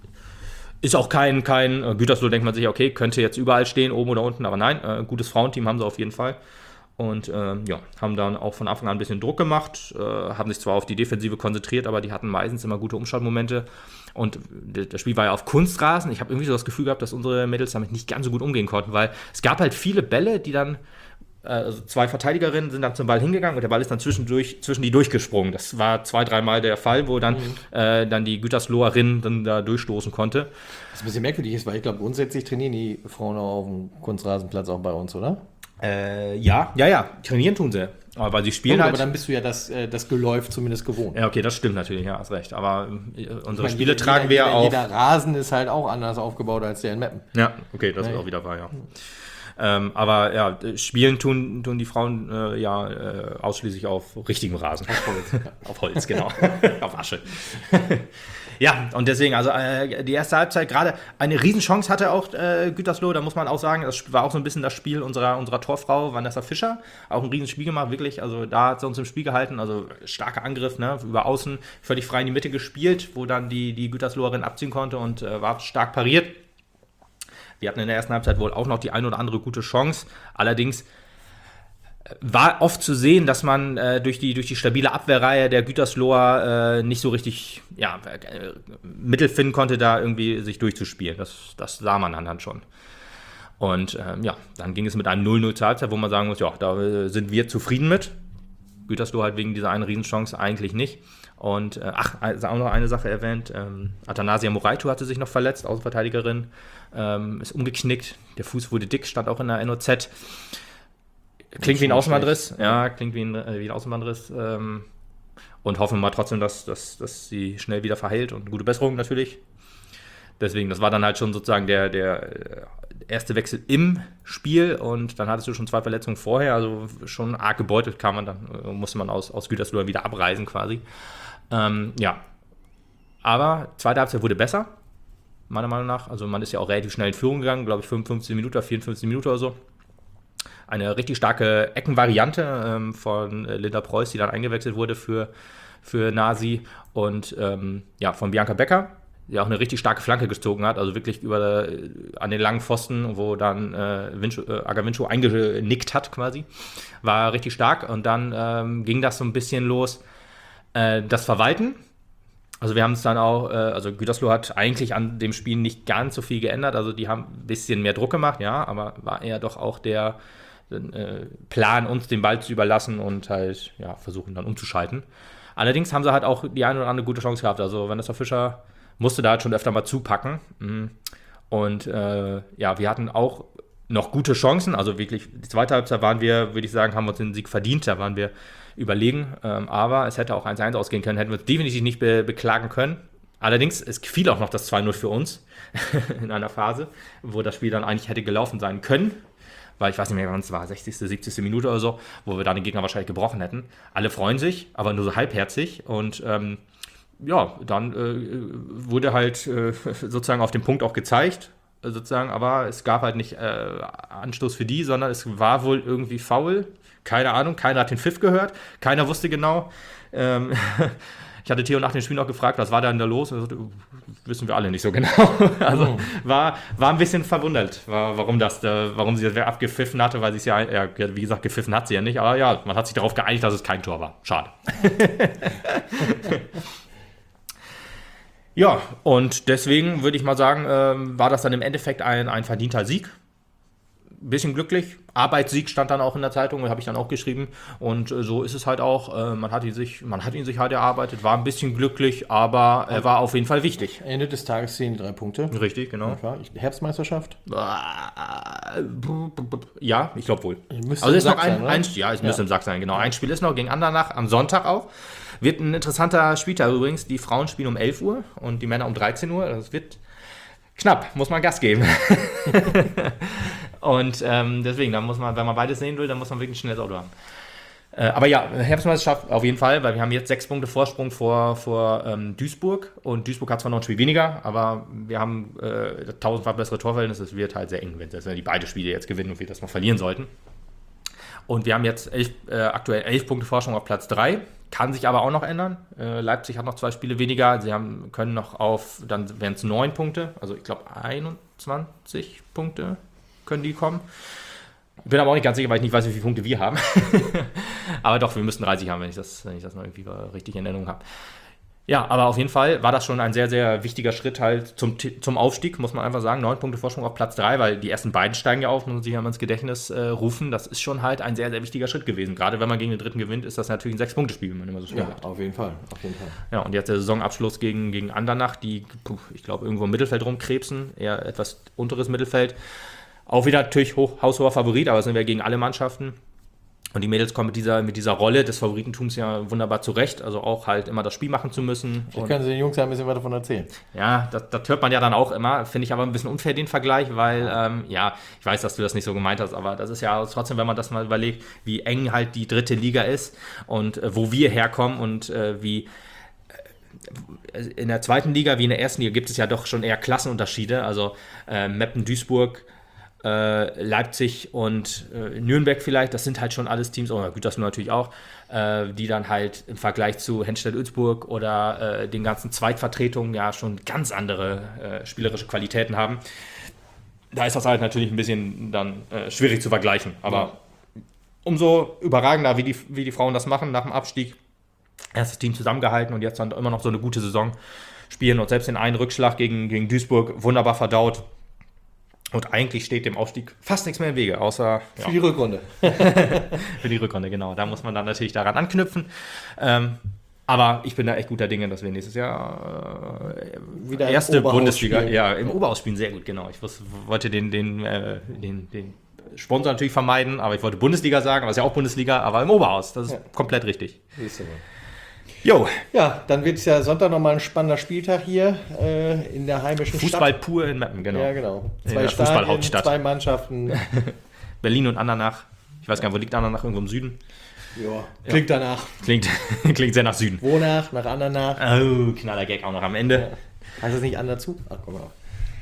Ist auch kein, kein äh, Gütersloh, denkt man sich, okay, könnte jetzt überall stehen, oben oder unten, aber nein, äh, gutes Frauenteam haben sie auf jeden Fall. Und ähm, ja, haben dann auch von Anfang an ein bisschen Druck gemacht, äh, haben sich zwar auf die Defensive konzentriert, aber die hatten meistens immer gute Umschaltmomente. Und d- das Spiel war ja auf Kunstrasen. Ich habe irgendwie so das Gefühl gehabt, dass unsere Mädels damit nicht ganz so gut umgehen konnten, weil es gab halt viele Bälle, die dann also zwei Verteidigerinnen sind dann zum Ball hingegangen und der Ball ist dann zwischendurch, zwischen die durchgesprungen. Das war zwei, dreimal der Fall, wo dann, mhm. äh, dann die Gütersloherin dann da durchstoßen konnte. Was ein bisschen merkwürdig ist, weil ich glaube, grundsätzlich trainieren die Frauen auch auf dem Kunstrasenplatz auch bei uns, oder? Äh, ja, ja, ja, trainieren tun sie. Aber weil sie spielen Gut, halt. aber dann bist du ja das, äh, das Geläuf zumindest gewohnt. Ja, okay, das stimmt natürlich, ja, hast recht. Aber äh, unsere Ich meine, Spiele jeder, tragen wir jeder, ja auch. Jeder Rasen ist halt auch anders aufgebaut als der in Meppen. Ja, okay, das Nee. ist auch wieder wahr, ja. Ähm, aber ja, spielen tun, tun die Frauen äh, ja äh, ausschließlich auf richtigem Rasen. Auf Holz, auf Holz genau. Auf Asche. Ja, und deswegen, also äh, die erste Halbzeit gerade eine Riesenchance hatte auch äh, Gütersloh, da muss man auch sagen, das war auch so ein bisschen das Spiel unserer, unserer Torfrau Vanessa Fischer, auch ein Riesenspiel gemacht, wirklich, also da hat sie uns im Spiel gehalten, also starker Angriff, ne, über außen völlig frei in die Mitte gespielt, wo dann die, die Gütersloherin abziehen konnte und äh, war stark pariert. Wir hatten in der ersten Halbzeit wohl auch noch die ein oder andere gute Chance. Allerdings war oft zu sehen, dass man äh, durch, die, durch die stabile Abwehrreihe der Gütersloher äh, nicht so richtig ja, äh, Mittel finden konnte, da irgendwie sich durchzuspielen. Das, das sah man dann, dann schon. Und ähm, ja, dann ging es mit einem null null zur Halbzeit, wo man sagen muss, ja, da äh, sind wir zufrieden mit. Gütersloh halt wegen dieser einen Riesenchance eigentlich nicht. Und äh, ach, also auch noch eine Sache erwähnt, ähm, Athanasia Moraitu hatte sich noch verletzt, Außenverteidigerin, ähm, ist umgeknickt, der Fuß wurde dick, stand auch in der N O Z. Klingt wie ein Außenbandriss, ja, klingt wie ein, äh, wie ein Außenbandriss. Ähm, und hoffen wir mal trotzdem, dass, dass, dass sie schnell wieder verheilt und gute Besserung natürlich. Deswegen, das war dann halt schon sozusagen der, der erste Wechsel im Spiel und dann hattest du schon zwei Verletzungen vorher, also schon arg gebeutelt kam man dann, musste man aus, aus Gütersloh wieder abreisen quasi. Ähm, ja, aber zweite Halbzeit wurde besser, meiner Meinung nach. Also man ist ja auch relativ schnell in Führung gegangen, glaube ich fünfundfünfzig Minuten oder vierundfünfzig Minuten oder so. Eine richtig starke Eckenvariante ähm, von Linda Preuß, die dann eingewechselt wurde für, für Nasi und ähm, ja, von Bianca Becker, die auch eine richtig starke Flanke gezogen hat, also wirklich über äh, an den langen Pfosten, wo dann äh, Vinci, äh, Agavincio eingenickt hat quasi, war richtig stark und dann ähm, ging das so ein bisschen los, äh, das Verwalten. Also wir haben es dann auch, äh, also Gütersloh hat eigentlich an dem Spiel nicht ganz so viel geändert, also die haben ein bisschen mehr Druck gemacht, ja, aber war eher doch auch der äh, Plan, uns den Ball zu überlassen und halt, ja, versuchen dann umzuschalten. Allerdings haben sie halt auch die eine oder andere gute Chance gehabt, also Vanessa Fischer musste da halt schon öfter mal zupacken und äh, ja, wir hatten auch noch gute Chancen, also wirklich, die zweite Halbzeit waren wir, würde ich sagen, haben wir uns den Sieg verdient, da waren wir überlegen, ähm, aber es hätte auch eins eins ausgehen können, hätten wir uns definitiv nicht be- beklagen können. Allerdings, es fiel auch noch das zwei null für uns in einer Phase, wo das Spiel dann eigentlich hätte gelaufen sein können, weil ich weiß nicht mehr, wann es war, sechzigste, siebzigste Minute oder so, wo wir dann den Gegner wahrscheinlich gebrochen hätten. Alle freuen sich, aber nur so halbherzig und ähm, ja, dann äh, wurde halt äh, sozusagen auf den Punkt auch gezeigt, sozusagen, aber es gab halt nicht äh, Anstoß für die, sondern es war wohl irgendwie faul. Keine Ahnung, keiner hat den Pfiff gehört, keiner wusste genau. Ähm, ich hatte Theo nach dem Spiel noch gefragt, was war da denn da los? Und er sagte, wissen wir alle nicht so genau. Also war, war ein bisschen verwundert, war, warum das, da, warum sie das abgepfiffen hatte, weil sie es ja, ja, wie gesagt, gepfiffen hat sie ja nicht. Aber ja, man hat sich darauf geeinigt, dass es kein Tor war. Schade. Ja, und deswegen würde ich mal sagen, ähm, war das dann im Endeffekt ein, ein verdienter Sieg. Bisschen glücklich. Arbeitssieg stand dann auch in der Zeitung, habe ich dann auch geschrieben. Und äh, so ist es halt auch. Äh, man, hat ihn sich, man hat ihn sich halt erarbeitet, war ein bisschen glücklich, aber er war auf jeden Fall wichtig. Ende des Tages zählen die drei Punkte. Richtig, genau. Ja, Herbstmeisterschaft? Ja, ich glaube wohl. Müsste also ist im noch Sack ein, sein, oder? ein, ja, es müsste Ja. im Sack sein, genau. Ein Spiel ist noch gegen Andernach am Sonntag auch. Wird ein interessanter Spieltag übrigens. Die Frauen spielen um elf Uhr und die Männer um dreizehn Uhr. Das wird knapp, muss man Gas geben. Und ähm, deswegen, da muss man, wenn man beides sehen will, dann muss man wirklich ein schnelles Auto haben. Äh, aber ja, Herbstmeisterschaft auf jeden Fall, weil wir haben jetzt sechs Punkte Vorsprung vor, vor ähm, Duisburg. Und Duisburg hat zwar noch ein Spiel weniger, aber wir haben äh, tausendfach bessere Torverhältnis. Es wird halt sehr eng, wenn, wenn die beide Spiele jetzt gewinnen und wir das noch verlieren sollten. Und wir haben jetzt elf, äh, aktuell elf Punkte Vorsprung auf Platz drei. Kann sich aber auch noch ändern. Äh, Leipzig hat noch zwei Spiele weniger. Sie haben, können noch auf, dann wären es neun Punkte. Also ich glaube einundzwanzig Punkte können die kommen. Bin aber auch nicht ganz sicher, weil ich nicht weiß, wie viele Punkte wir haben. Aber doch, wir müssten dreißig haben, wenn ich das, wenn ich das noch irgendwie richtig in Erinnerung habe. Ja, aber auf jeden Fall war das schon ein sehr, sehr wichtiger Schritt halt zum, zum Aufstieg, muss man einfach sagen. Neun Punkte Vorsprung auf Platz drei, weil die ersten beiden steigen ja auf, muss man sich ja mal ins Gedächtnis äh, rufen. Das ist schon halt ein sehr, sehr wichtiger Schritt gewesen. Gerade wenn man gegen den dritten gewinnt, ist das natürlich ein Sechs-Punkte-Spiel, wie man immer so schön Ja, sagt. auf jeden Fall, auf jeden Fall. Ja, und jetzt der Saisonabschluss gegen, gegen Andernach, die, puh, ich glaube, irgendwo im Mittelfeld rumkrebsen, eher etwas unteres Mittelfeld. Auch wieder natürlich hoch, haushoher Favorit, aber das sind wir gegen alle Mannschaften. Und die Mädels kommen mit dieser, mit dieser Rolle des Favoritentums ja wunderbar zurecht. Also auch halt immer das Spiel machen zu müssen. Vielleicht können Sie den Jungs ja ein bisschen weiter davon erzählen. Ja, das, das hört man ja dann auch immer. Finde ich aber ein bisschen unfair, den Vergleich, weil, ähm, ja, ich weiß, dass du das nicht so gemeint hast, aber das ist ja trotzdem, wenn man das mal überlegt, wie eng halt die dritte Liga ist und äh, wo wir herkommen und äh, wie äh, in der zweiten Liga wie in der ersten Liga gibt es ja doch schon eher Klassenunterschiede. Also äh, Meppen, Duisburg, Äh, Leipzig und äh, Nürnberg vielleicht, das sind halt schon alles Teams, oder Gütersloh natürlich auch, äh, die dann halt im Vergleich zu Henstedt-Ulzburg oder äh, den ganzen Zweitvertretungen ja schon ganz andere äh, spielerische Qualitäten haben. Da ist das halt natürlich ein bisschen dann äh, schwierig zu vergleichen, aber ja. Umso überragender, wie die, wie die Frauen das machen nach dem Abstieg. Erstes Team zusammengehalten und jetzt dann immer noch so eine gute Saison spielen und selbst den einen Rückschlag gegen, gegen Duisburg wunderbar verdaut. Und eigentlich steht dem Aufstieg fast nichts mehr im Wege, außer für ja. die Rückrunde. Für die Rückrunde, genau. Da muss man dann natürlich daran anknüpfen. Ähm, aber ich bin da echt guter Dinge, dass wir nächstes Jahr äh, wieder erste Bundesliga, ja, im Oberhaus spielen, sehr gut, genau. Ich wusste, wollte den, den, äh, den, den Sponsor natürlich vermeiden, aber ich wollte Bundesliga sagen, aber es ist ja auch Bundesliga, aber im Oberhaus. Das ist Ja. komplett richtig. Siehst du mal. Jo, Ja, dann wird es ja Sonntag nochmal ein spannender Spieltag hier äh, in der heimischen Fußball Stadt. pur in Meppen, genau. Ja, genau. In Zwei der Stadien, Fußballhauptstadt. zwei Mannschaften. Berlin und Andernach. Ich weiß gar nicht, wo liegt Andernach? Irgendwo im Süden? Ja, klingt danach. Klingt, klingt sehr nach Süden. Wonach, nach Andernach. Oh, knaller Gag auch noch am Ende. Heißt das nicht Anderzu? Ach, komm mal.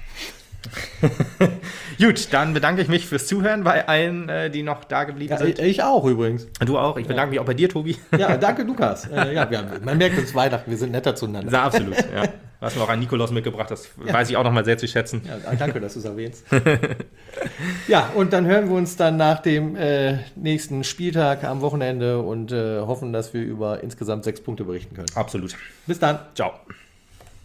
Gut, dann bedanke ich mich fürs Zuhören bei allen, äh, die noch da geblieben Ja, sind. ich auch übrigens. Du auch. Ich bedanke mich auch bei dir, Tobi. Ja, danke Lukas. Äh, ja, wir, man merkt uns Weihnachten, wir sind netter zueinander. Ja, absolut. Ja. Du hast mir auch einen Nikolaus mitgebracht, das Ja. weiß ich auch nochmal sehr zu schätzen. Ja, danke, dass du es erwähnst. Ja, und dann hören wir uns dann nach dem äh, nächsten Spieltag am Wochenende und äh, hoffen, dass wir über insgesamt sechs Punkte berichten können. Absolut. Bis dann. Ciao.